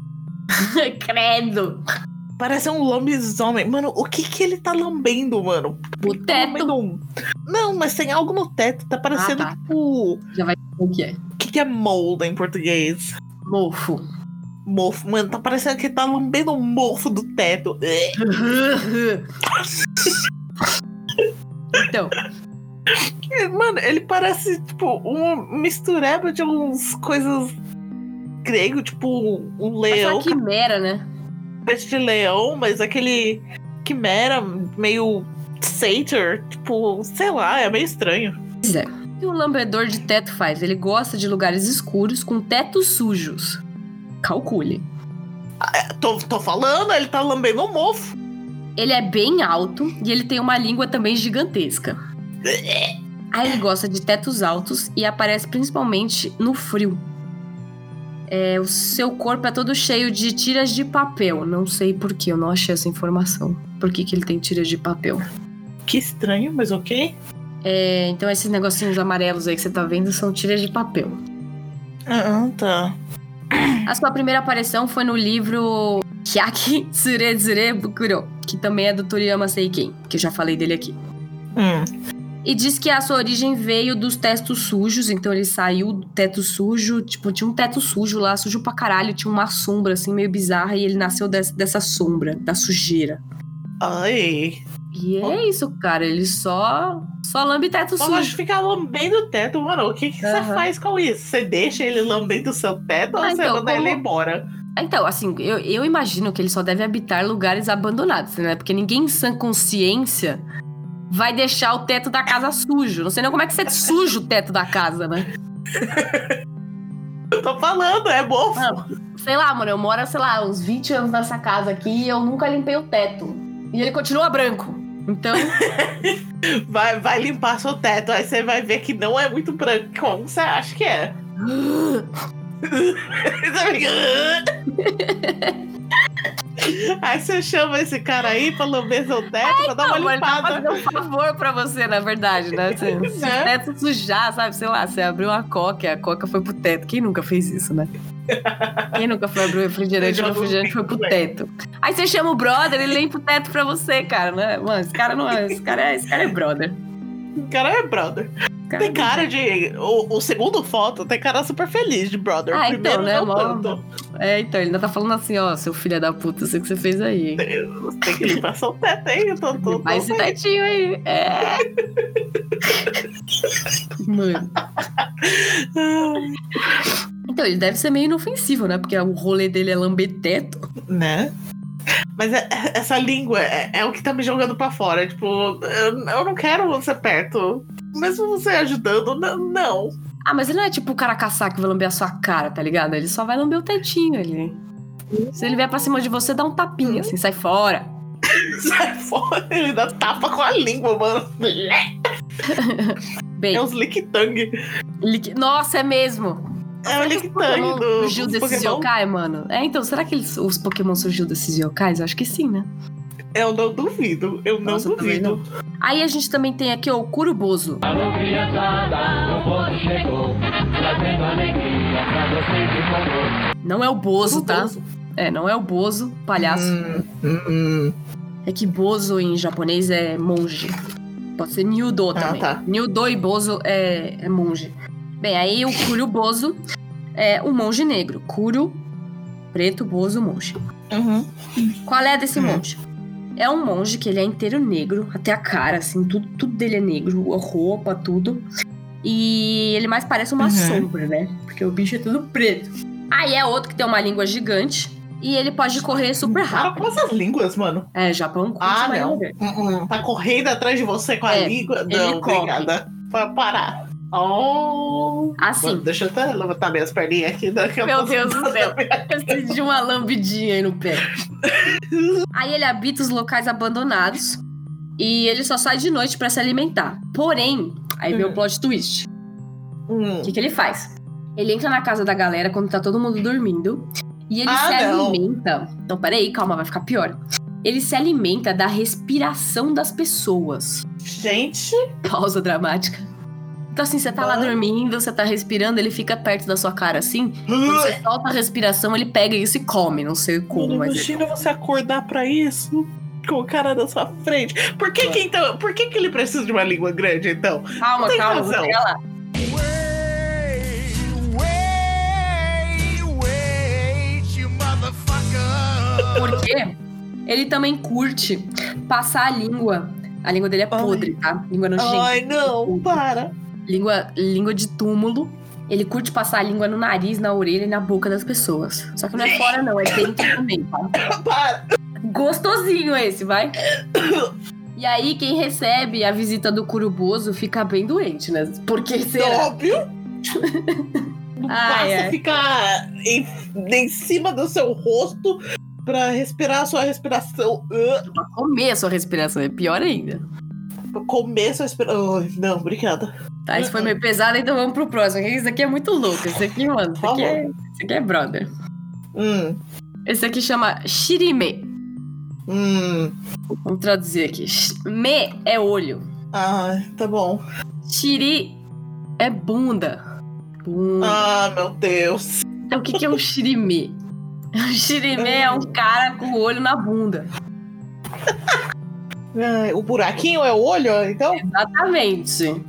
Credo! Parece um lobisomem. Mano, o que que ele tá lambendo, mano? O Ele tá teto. lambendo um- Não, mas tem algo no teto. Tá parecendo, Ah, tá. tipo... Já vai ver o que é. O que que é mold em português? Mofo. Mofo. Mano, tá parecendo que ele tá lambendo um mofo do teto. Então, Mano, ele parece, tipo, uma mistureba de algumas coisas grego, tipo, um mas é leão, uma quimera, né? cabeça de leão, mas aquele quimera meio satyr, tipo, sei lá, é meio estranho. Pois é. O que o lambedor de teto faz? Ele gosta de lugares escuros com tetos sujos. Calcule. É, tô, tô falando, ele tá lambendo um mofo. Ele é bem alto e ele tem uma língua também gigantesca. Aí ele gosta de tetos altos e aparece principalmente no frio. É, o seu corpo é todo cheio de tiras de papel. Não sei por que, eu não achei essa informação. Por que, que ele tem tiras de papel? Que estranho, mas ok. É, então esses negocinhos amarelos aí que você tá vendo são tiras de papel. Ah, tá. A sua primeira aparição foi no livro Hyaki Tsurezure Bukuro, que também é do Toriyama Seiken, que eu já falei dele aqui. Hum. E diz que a sua origem veio dos tetos sujos, então ele saiu do teto sujo, tipo, tinha um teto sujo lá, sujo pra caralho, tinha uma sombra assim meio bizarra e ele nasceu des- dessa sombra, da sujeira. Ai. E é isso, cara, ele só só lambe teto Só gosto de sujo. ficar lambendo o teto, mano. O que, que você Aham. faz com isso? Você deixa ele lambendo o seu teto Ah, ou você então, manda como- ele embora? Então, assim, eu, eu imagino que ele só deve habitar lugares abandonados, né? Porque ninguém em sã consciência vai deixar o teto da casa sujo. Não sei nem como é que você suja o teto da casa, né? Eu tô falando, é mofo. Mano, sei lá, mano, eu moro, sei lá, uns vinte anos nessa casa aqui e eu nunca limpei o teto. E ele continua branco. Então, Vai, vai limpar seu teto, aí você vai ver que não é muito branco. Como você acha que é? Você fica, aí você chama esse cara aí pra lamber seu teto, pra dar não, uma ele tá limpada. fazendo um favor pra você, na verdade, né? Se, se o Né? teto sujar, sabe? Sei lá, você abriu uma coca e a coca foi pro teto. Quem nunca fez isso, né? Quem nunca foi abrir o refrigerante e o refrigerante foi pro teto? Aí você chama o brother, ele limpa o teto pra você, cara, né? Mano, esse cara não é. Esse cara é, esse cara é brother. O cara é brother. Esse cara Tem é cara de. O, o segundo foto tem cara super feliz de brother. Ah, O primeiro então, né, não mó- tanto. É, então, ele ainda tá falando assim, ó, seu filho da puta, eu sei o que você fez aí, hein? Tem que limpar seu teto aí, eu tô, tô, tô, Faz esse tetinho aí. É. Mano. Então, ele deve ser meio inofensivo, né? Porque o rolê dele é lamber teto. Né? Mas é- é- essa língua é, é o que tá me jogando pra fora. Tipo, eu, eu não quero você perto. Mesmo você ajudando, não. não. Ah, mas ele não é tipo o cara caçar que vai lamber a sua cara, tá ligado? Ele só vai lamber o tetinho ali. Se ele vier pra cima de você, dá um tapinha, assim, sai fora. Sai fora, ele dá tapa com a língua, mano. Bem, É os lick tongue. liqui- nossa, é mesmo. É o Será que lick os Pokémon tongue do. surgiu dos desses Pokémon. yokai, mano? É, então, será que eles, os Pokémon surgiu desses yokais? Eu acho que sim, né? Eu não duvido, eu não Nossa, eu também duvido. Aí a gente também tem aqui ó, o Curuboso. Alô, criançada, o bonde chegou, trazendo alegria pra vocês de Congo. Não é o Bozo, tá? Bozo. É, não é o Bozo, palhaço. Hum, hum, hum. É que Bozo em japonês é monge. Pode ser Nyudo Ah, também. tá. Nyudo e Bozo é, é monge. Bem, aí o Curuboso é um monge negro. Kuro, preto, bozo, monge. Uhum. Qual é desse Hum. monge? É um monge que ele é inteiro negro, até a cara, assim, tudo, tudo dele é negro, a roupa, tudo. E ele mais parece uma Uhum. sombra, né? Porque o bicho é tudo preto. Aí é outro que tem uma língua gigante e ele pode correr super Para rápido. com essas línguas, mano. É, Japão curte Ah, uma não. língua grande. Uh-uh. Tá correndo atrás de você com a É, língua? ele Não, corre. obrigada. Pra parar. Oh. Assim. Mano, deixa eu até levantar minhas perninhas aqui. Daqui a Meu pouco Deus do tá céu. na minha- Eu senti uma lambidinha aí no pé. Aí ele habita os locais abandonados e ele só sai de noite pra se alimentar. Porém, aí vem Hum. o plot twist. Hum. O que, que ele faz? Ele entra na casa da galera quando tá todo mundo dormindo e ele Ah, se não. alimenta. Não, peraí, calma, vai ficar pior. Ele se alimenta da respiração das pessoas. Gente, Pausa dramática. Então, assim, você tá lá Mano. dormindo, você tá respirando, ele fica perto da sua cara assim. Quando você solta a respiração, ele pega isso e come. Não sei como, mano, mas. imagina você acordar pra isso com o cara na sua frente. Por que, que então? Por que, que ele precisa de uma língua grande, então? Calma, Tem calma, vou razão. chegar lá. Porque ele também curte passar a língua. A língua dele é Ai. podre, tá? Língua nojenta. Ai, não, para. Língua, língua de túmulo. Ele curte passar a língua no nariz, na orelha e na boca das pessoas. Só que não é fora, não. É dentro também, tá? Para. Gostosinho esse, vai. E aí, quem recebe a visita do Curuboso fica bem doente, né? Porque será? Óbvio. Não Ai, basta ai. ficar em, em cima do seu rosto pra respirar a sua respiração. Uh, Pra comer a sua respiração, é pior ainda. pra comer a sua respiração. Ai, não, obrigada. Tá, isso foi meio pesado, então vamos pro próximo. Isso aqui é muito louco. Esse aqui, mano, isso aqui é, isso aqui é brother. Hum, Esse aqui chama Shirime. hum. Vamos traduzir aqui. Sh- Me é olho. Ai, tá bom. Shiri é bunda. Bunda. Ah, meu Deus. Então, o que, que é um Shirime? Um Shirime é um cara com o olho na bunda. Ai, o buraquinho é o olho, então? Exatamente.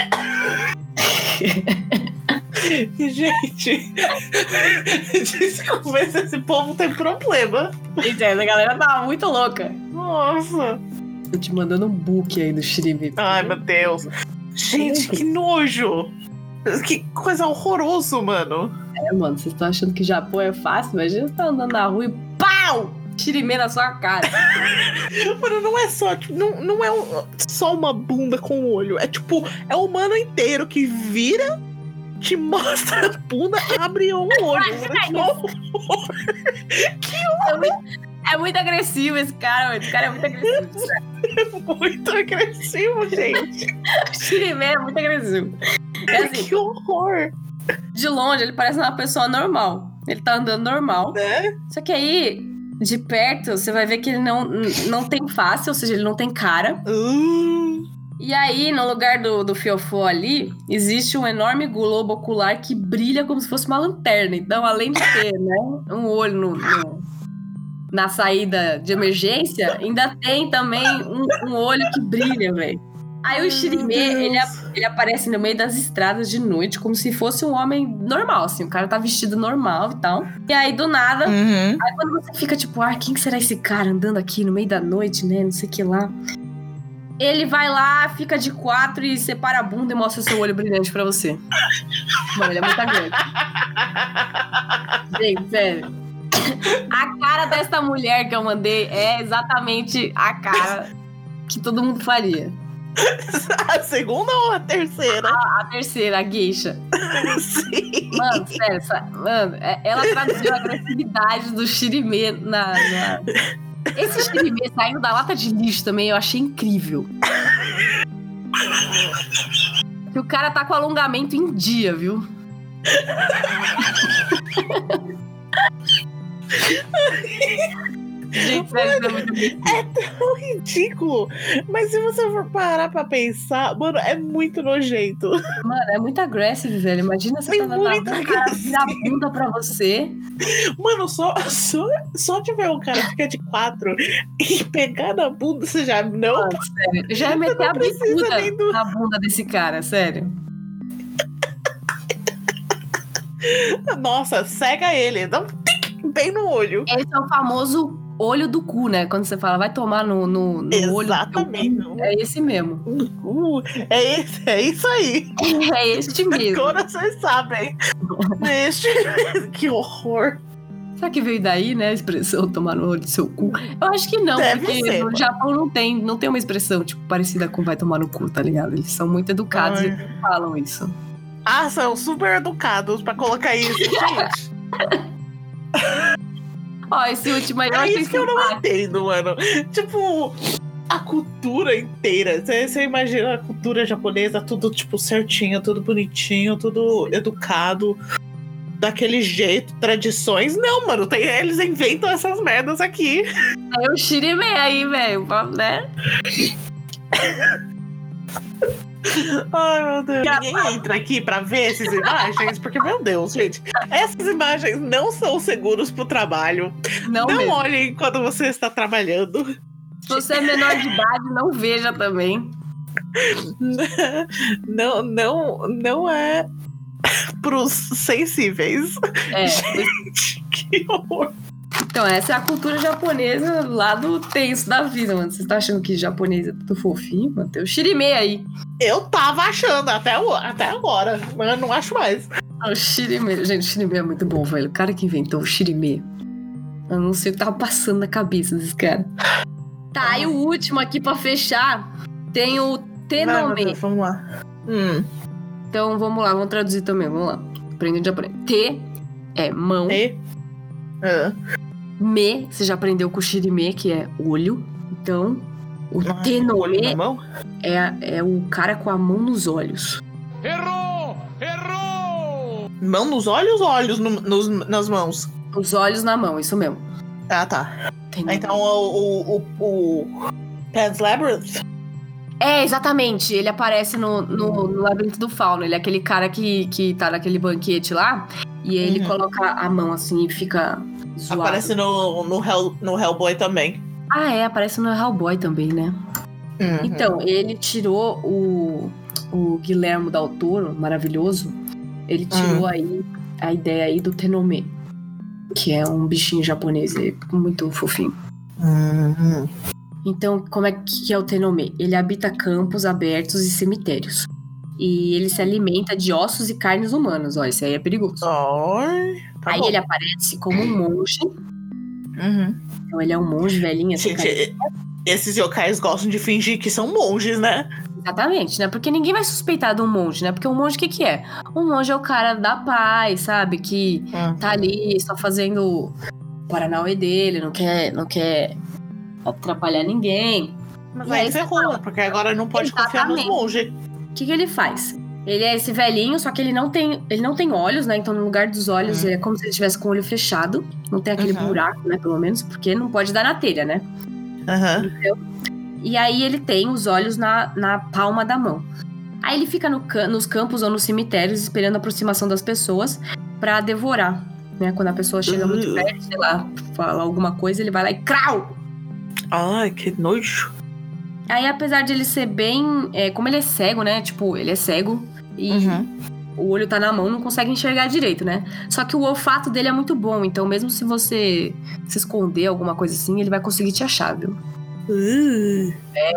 Gente, desculpa, mas esse povo tem problema. Gente, essa galera tá muito louca. Nossa. Tô te mandando um book aí do Shirime. Ai, meu Deus. Gente, que nojo. Que coisa horroroso, mano. É, mano, vocês estão achando que Japão é fácil? Imagina você tá andando na rua e pau! Shirime na sua cara. Mano, não é só, tipo, não, não é um- só uma bunda com o olho. É tipo, é o humano inteiro que vira, te mostra a bunda, abre um olho. É muito, é muito agressivo esse cara, mano. Esse cara é muito agressivo. É muito agressivo, gente. O Shirime é muito agressivo. É assim, Que horror, de longe ele parece uma pessoa normal. Ele tá andando normal. né? Só que aí, de perto, você vai ver que ele não, não tem face, ou seja, ele não tem cara. Hum, E aí, no lugar do, do fiofó ali, existe um enorme globo ocular que brilha como se fosse uma lanterna. Então, além de ter, né, um olho no, no- na saída de emergência, ainda tem também um, um olho que brilha, velho. Aí o Shirime, Meu ele, Deus. ap- ele aparece no meio das estradas de noite, como se fosse um homem normal, assim. O cara tá vestido normal e tal. E aí, do nada, uhum. aí quando você fica tipo, ah, quem que será esse cara andando aqui no meio da noite, né? Não sei o que lá. Ele vai lá, fica de quatro e separa a bunda e mostra o seu olho brilhante pra você. Mano, ele é muito grande. Gente, sério. A cara dessa mulher que eu mandei é exatamente a cara que todo mundo faria. A segunda ou a terceira? A terceira, a geisha. Sim. Mano, sério, essa- mano, é- ela traduziu a agressividade do Shirime na, na... Esse Shirime saindo da lata de lixo também, eu achei incrível. Que o cara tá com alongamento em dia, viu? Gente, sério, isso é muito agressivo. É tão ridículo. Mas se você for parar pra pensar, mano, é muito nojento. Mano, é muito agressivo, velho. Imagina você É tá andando na muito rua, o cara vira a bunda pra você. Mano, só, só, só de ver um cara ficar de quatro e pegar na bunda, você já não. Mano, sério. Eu já ia meter não a precisa bicuda nem do- na bunda desse cara, sério. Nossa, cega ele. Dá um tic bem no olho. Esse é o famoso olho do cu, né? Quando você fala, vai tomar no, no, no olho do cu. É esse mesmo. Uh, é, esse, é isso aí. É este mesmo. Agora vocês sabem. É este mesmo. Que horror. Será que veio daí, né? A expressão tomar no olho do seu cu? Eu acho que não, Deve porque ser, no mano. Japão não tem, não tem uma expressão, tipo, parecida com vai tomar no cu, tá ligado? Eles são muito educados Ai. e eles falam isso. Ah, são super educados pra colocar isso, gente. Ó, esse último aí eu É achei isso que eu não simpático. entendo, mano. Tipo, a cultura inteira. Você, você imagina a cultura japonesa, tudo, tipo, certinho, tudo bonitinho, tudo educado, daquele jeito, tradições. Não, mano, tem, eles inventam essas merdas aqui. É o Shirime aí, velho, né? Ai, meu Deus. Ninguém entra aqui pra ver essas imagens, porque, meu Deus, gente, essas imagens não são seguras pro trabalho. Não, Não mesmo. olhem quando você está trabalhando. Se você é menor de idade, não veja também. Não, não, não é pros sensíveis. É. Gente, que horror. Então, essa é a cultura japonesa lá do tenso da vida, mano. Você tá achando que japonês é tudo fofinho, mano? Tem o Shirime aí. Eu tava achando até, o- até agora, mas eu não acho mais. O Shirime. Gente, o Shirime é muito bom, velho. O cara que inventou o Shirime. Eu não sei o que tava passando na cabeça desse cara. Tá, e o último aqui pra fechar tem o Vai, meu Tenome. Deus, vamos lá. Hum, Então, vamos lá, vamos traduzir também, vamos lá. Aprendendo em japonês. Te é mão. e... Ah, Me, você já aprendeu com o Shirime, que é olho. Então, o olho na Tenome mão? é, é o cara com a mão nos olhos. Errou! Errou! Mão nos olhos ou olhos no- nos, nas mãos? Os olhos na mão, isso mesmo. Ah, tá. Tenome. Então o, o, o, o Pan's Labyrinth? É, exatamente. Ele aparece no, no, no Labirinto do Fauno. Ele é aquele cara que, que tá naquele banquete lá. E ele Uhum. coloca a mão assim e fica zoado. Aparece no, no, Hell, no Hellboy também. Ah, é. Aparece no Hellboy também, né? Uhum. Então, ele tirou o, o Guilherme Del Toro, maravilhoso. Ele tirou Hum. aí a ideia aí do Tenome. Que é um bichinho japonês é muito fofinho. Uhum. Então, como é que é o Tenome? Ele habita campos abertos e cemitérios. E ele se alimenta de ossos e carnes humanas. Ó, isso aí é perigoso. Ai, tá aí bom. ele aparece como um monge. Uhum. Então ele é um monge velhinho. Assim, cara. Gente, esses yokais gostam de fingir que são monges, né? Exatamente, né? Porque ninguém vai suspeitar de um monge, né? Porque um monge, o que que é? Um monge é o cara da paz, sabe? Que Uhum. tá ali só fazendo o paranauê dele, não quer, não quer atrapalhar ninguém. Mas E aí aí ferrou, fala- porque agora não pode confiar nos Exatamente. monges. O que que ele faz? Ele é esse velhinho, só que ele não tem, ele não tem olhos, né? Então, no lugar dos olhos, Uhum. é como se ele estivesse com o olho fechado. Não tem aquele Uhum. buraco, né? Pelo menos, porque não pode dar na telha, né? Aham. E aí ele tem os olhos na, na palma da mão. Aí ele fica no ca- nos campos ou nos cemitérios esperando a aproximação das pessoas pra devorar, né? Quando a pessoa chega muito Uh. perto, sei lá, fala alguma coisa, ele vai lá e crau! Ai, que nojo. Aí, apesar de ele ser bem... é, como ele é cego, né? Tipo, ele é cego e Uhum. o olho tá na mão, não consegue enxergar direito, né? Só que o olfato dele é muito bom, então mesmo se você se esconder, alguma coisa assim, ele vai conseguir te achar, viu? Uh.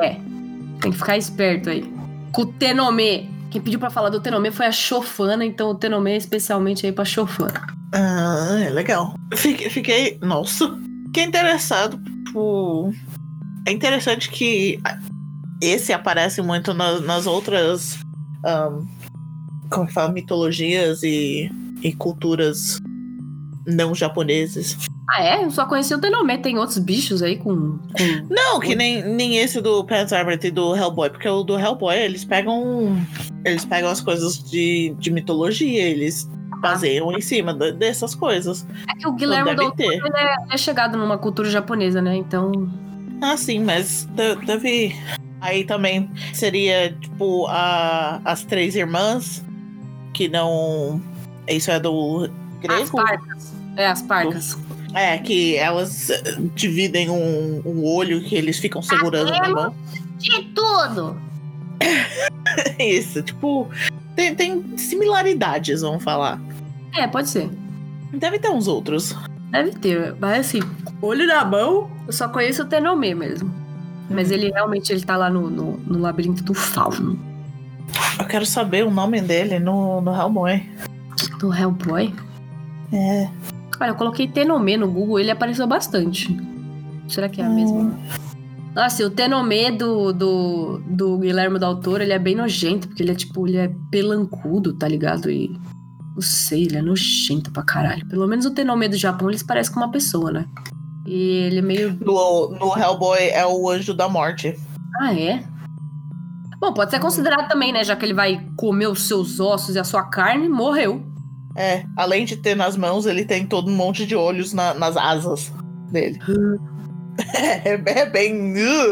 Tem que ficar esperto aí. Com o Tenome. Quem pediu pra falar do Tenome foi a Chofana, então o Tenome é especialmente aí pra Chofana. Ah, é legal. Fiquei, fiquei. Nossa. Fiquei interessado. Tipo, é interessante que esse aparece muito na- nas outras. ahn, como é que fala? Mitologias e, e culturas não japoneses. Ah, é? Eu só conheci o Tenome. Tem outros bichos aí com... com... Não, que nem, nem esse do Pan's Labyrinth e do Hellboy, porque o do Hellboy eles pegam. Eles pegam as coisas de, de mitologia, eles baseiam em cima da- dessas coisas. É que o Guilherme Então Del deve Toro, ter. ele é, ele é chegado numa cultura japonesa, né? Então... Ah, sim, mas de- deve. Aí também seria, tipo, a, as três irmãs, que não. Isso é do As grego? parcas. É, as parcas. É, que elas eh, dividem um, um olho que eles ficam segurando na mão. De tudo! Isso, tipo, tem, tem similaridades, vamos falar. É, pode ser. Deve ter uns outros. Deve ter, mas assim, olho na mão, eu só conheço o Tenomê mesmo. Mas ele realmente ele tá lá no, no, no labirinto do fauno. Eu quero saber o nome dele no, no Hellboy. Do Hellboy? É. Olha, eu coloquei Tenomê no Google, ele apareceu bastante. Será que é a hum. mesma? Nossa, o Tenomê do, do, do Guilherme Del Toro, ele é bem nojento, porque ele é tipo, ele é pelancudo, tá ligado? E não sei, ele é nojento pra caralho. Pelo menos o Tenomê do Japão, ele se parece com uma pessoa, né? E ele é meio... No, no Hellboy é o Anjo da Morte. Ah, é? Bom, pode ser considerado também, né? Já que ele vai comer os seus ossos e a sua carne, morreu. É, além de ter nas mãos, ele tem todo um monte de olhos na, nas asas dele. é, é bem...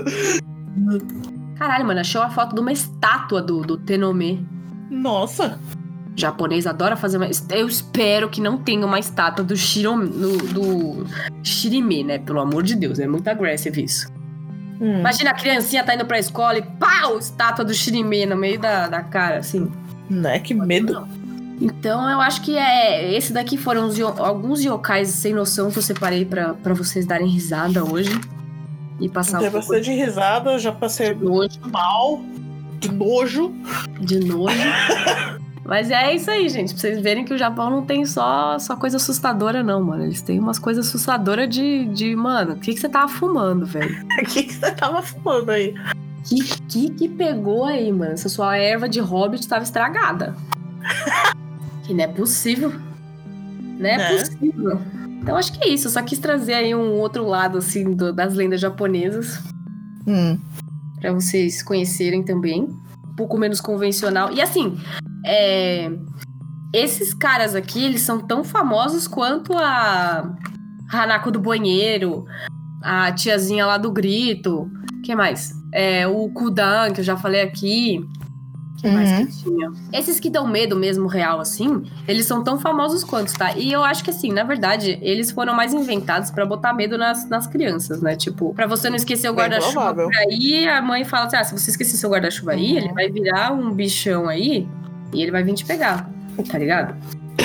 Caralho, mano, achei uma foto de uma estátua do, do Tenomê. Nossa! O japonês adora fazer uma... Eu espero que não tenha uma estátua do Shirome, do, do Shirime, né? Pelo amor de Deus, é muito agressivo isso. Hum. Imagina a criancinha tá indo pra escola e pau! Estátua do Shirime no meio da, da cara, assim. Né? Que medo. Então eu acho que é... Esse daqui foram os, alguns yokais sem noção que eu separei pra, pra vocês darem risada hoje. E passar um pouco... bastante de risada, já passei de nojo. mal, de nojo. De nojo. Mas é isso aí, gente. Pra vocês verem que o Japão não tem só, só coisa assustadora, não, mano. Eles têm umas coisas assustadoras de, de... Mano, o que, que você tava fumando, velho? O que, que você tava fumando aí? O que, que que pegou aí, mano? Essa sua erva de hobbit tava estragada. Que não é possível. Não é, é possível. Então acho que é isso. Eu só quis trazer aí um outro lado, assim, do, das lendas japonesas. Hum. Pra vocês conhecerem também. Um pouco menos convencional. E assim... É, esses caras aqui, eles são tão famosos quanto a Hanako do banheiro, a tiazinha lá do grito. O que mais? É, o Kudan, que eu já falei aqui. O que uhum. mais que tinha? Esses que dão medo mesmo, real, assim, eles são tão famosos quanto, tá? E eu acho que, assim, na verdade, eles foram mais inventados pra botar medo nas, nas crianças, né? Tipo, pra você não esquecer o guarda-chuva por aí, a mãe fala assim, ah, se você esquecer seu guarda-chuva aí, uhum. ele vai virar um bichão aí... E ele vai vir te pegar, tá ligado?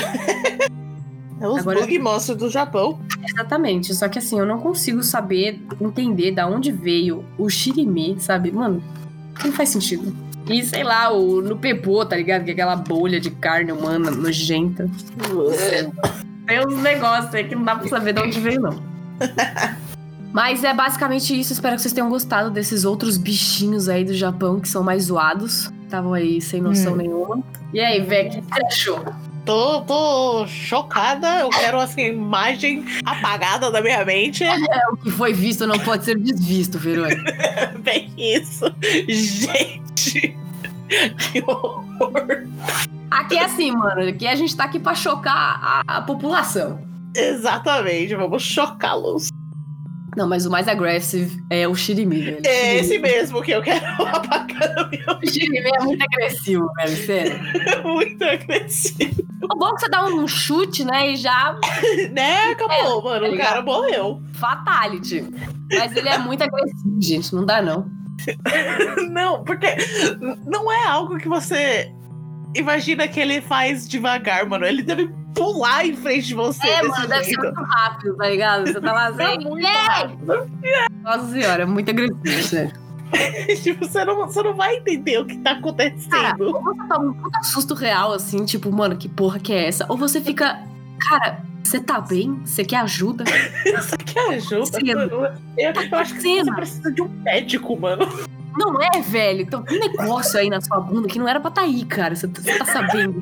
É os Agora, bug monstros do Japão. Exatamente, só que assim, eu não consigo saber, entender da onde veio o Shirime, sabe? Mano, não faz sentido. E sei lá, o no Pepô, tá ligado? Que é aquela bolha de carne humana nojenta. Tem uns negócios aí que não dá pra saber de onde veio, não. Mas é basicamente isso, espero que vocês tenham gostado desses outros bichinhos aí do Japão que são mais zoados. Estavam aí sem noção hum. nenhuma. E aí, Vé, o que você achou? Tô, tô chocada, eu quero essa imagem apagada da minha mente. É, o que foi visto não pode ser desvisto, Verônica. Bem isso. Gente, que horror. Aqui é assim, mano, aqui a gente tá aqui pra chocar a, a população. Exatamente, vamos chocá-los. Não, mas o mais agressivo é o Shirime, velho. É Shirime. Esse mesmo que eu quero apagar no meu. O Shirime é muito agressivo, velho, sério. Muito agressivo. O bom é que você dá um chute, né, e já... né, acabou, é, mano, tá o cara morreu. Fatality. Mas ele é muito agressivo, gente, não dá não. Não, porque não é algo que você imagina que ele faz devagar, mano. Ele deve pular em frente de você. É, mano, deve jeito. ser muito rápido, tá ligado? Você tá lá assim. É muito rápido. Nossa senhora, é muito agressivo, sério. Tipo, você não, você não vai entender o que tá acontecendo. Cara, ou você toma um puta susto real, assim, tipo, mano, que porra que é essa? Ou você fica, cara, você tá bem? Você quer ajuda? Você quer ajuda? Mano? Eu, eu acho que você precisa de um médico, mano. Não é, velho? Então, tem um negócio aí na sua bunda que não era pra tá aí, cara. Você, você tá sabendo.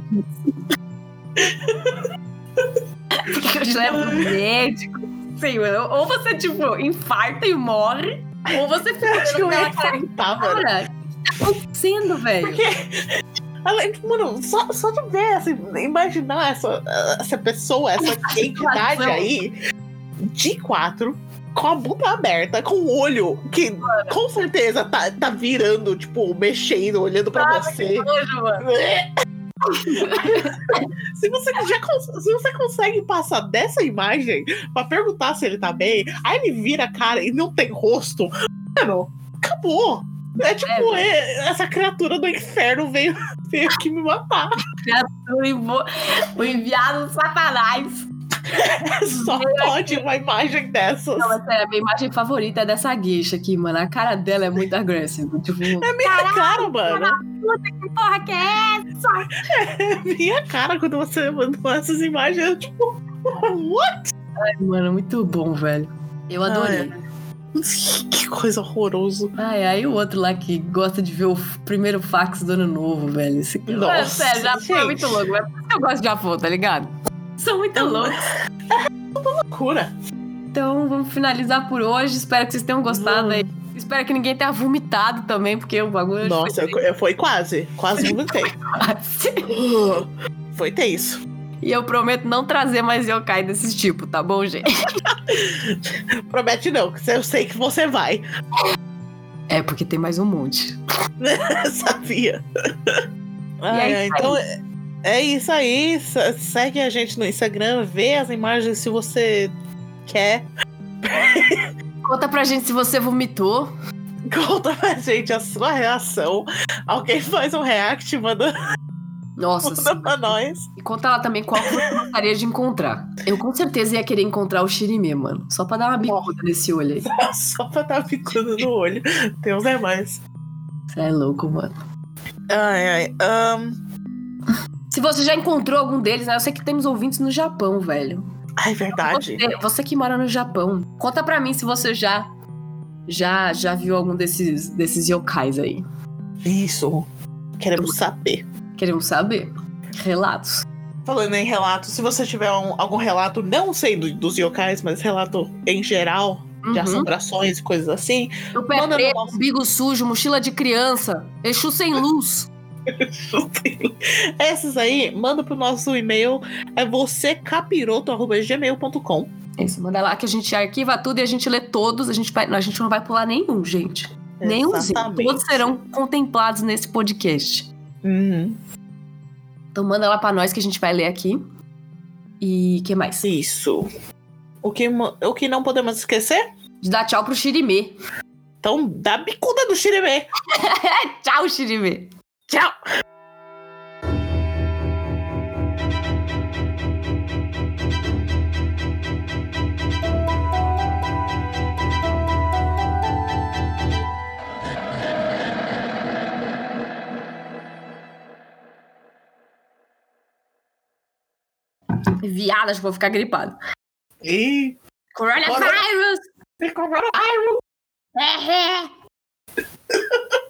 Por que eu te levo pro médico? Sei, mano. Ou você, tipo, infarta e morre, ou você fica... Eu acho que eu ia infartar, mano. Cara, o que tá acontecendo, velho? Porque... Mano, só, só de ver, assim, imaginar essa, essa pessoa, essa entidade aí, de quatro, com a bunda aberta, com o olho que mano. Com certeza tá, tá virando, tipo, mexendo, olhando pra ah, você. Que nojo, mano. se, você já, se você consegue passar dessa imagem pra perguntar se ele tá bem, aí ele vira a cara e não tem rosto, mano, acabou. É tipo, é, é, essa criatura do inferno veio, veio aqui me matar. O enviado do Satanás. Só pode uma imagem dessas. Não, mas é, a minha imagem favorita é dessa gueixa aqui, mano. A cara dela é muito agressiva. Tipo, é minha cara, mano. Puta, que porra que é essa? É minha cara quando você mandou essas imagens. Eu, tipo, what? Ai, mano, muito bom, velho. Eu adorei. Ai, que coisa horrorosa. Ai, aí o outro lá que gosta de ver o primeiro fax do ano novo, velho. Esse... Nossa, é, sério, já gente. foi muito louco. Mas eu gosto de Afonso, tá ligado? São muito loucos. É uma loucura. Então, vamos finalizar por hoje. Espero que vocês tenham gostado. Hum. Aí. Espero que ninguém tenha vomitado também, porque o bagulho... Nossa, foi, eu, foi quase. Quase vomitei. uh, foi tenso. E eu prometo não trazer mais yokai desse tipo, tá bom, gente? Promete não, que eu sei que você vai. É, porque tem mais um monte. Sabia. Ai, é então... É isso aí, segue a gente no Instagram, vê as imagens se você quer. Conta pra gente se você vomitou. Conta pra gente a sua reação. Alguém faz um react, manda, Nossa, manda sim, pra nós. E conta lá também qual você gostaria de encontrar. Eu com certeza ia querer encontrar o Shirime, mano. Só pra dar uma bicuda Nossa. nesse olho aí. Só pra dar uma bicuda no olho. Tem uns é mais. Você é louco, mano. Ai, ai. Um... Se você já encontrou algum deles, né? Eu sei que temos ouvintes no Japão, velho. Ah, é verdade. Você, você que mora no Japão, conta pra mim se você já já, já viu algum desses, desses yokais aí. Isso. Queremos saber. Queremos saber. Relatos. Falando em relatos, se você tiver um, algum relato, não sei do, dos yokais, mas relato em geral, de uhum. assombrações e coisas assim. O pé manda preto, no nosso... umbigo sujo, mochila de criança, Exu sem luz. Essas aí, manda pro nosso e-mail, é vocêcapiroto arroba gmail ponto com. Isso, manda lá que a gente arquiva tudo e a gente lê todos, a gente, vai, a gente não vai pular nenhum, gente. Nenhumzinho. Todos serão contemplados nesse podcast. Uhum. Então manda lá pra nós que a gente vai ler aqui. E o que mais? Isso. O que, o que não podemos esquecer? De dar tchau pro Shirime. Então dá bicuda do Shirime. Tchau, Shirime. Tchau! Viadas, vou ficar gripado. Ih! Coronavirus! Coronavirus! É, é.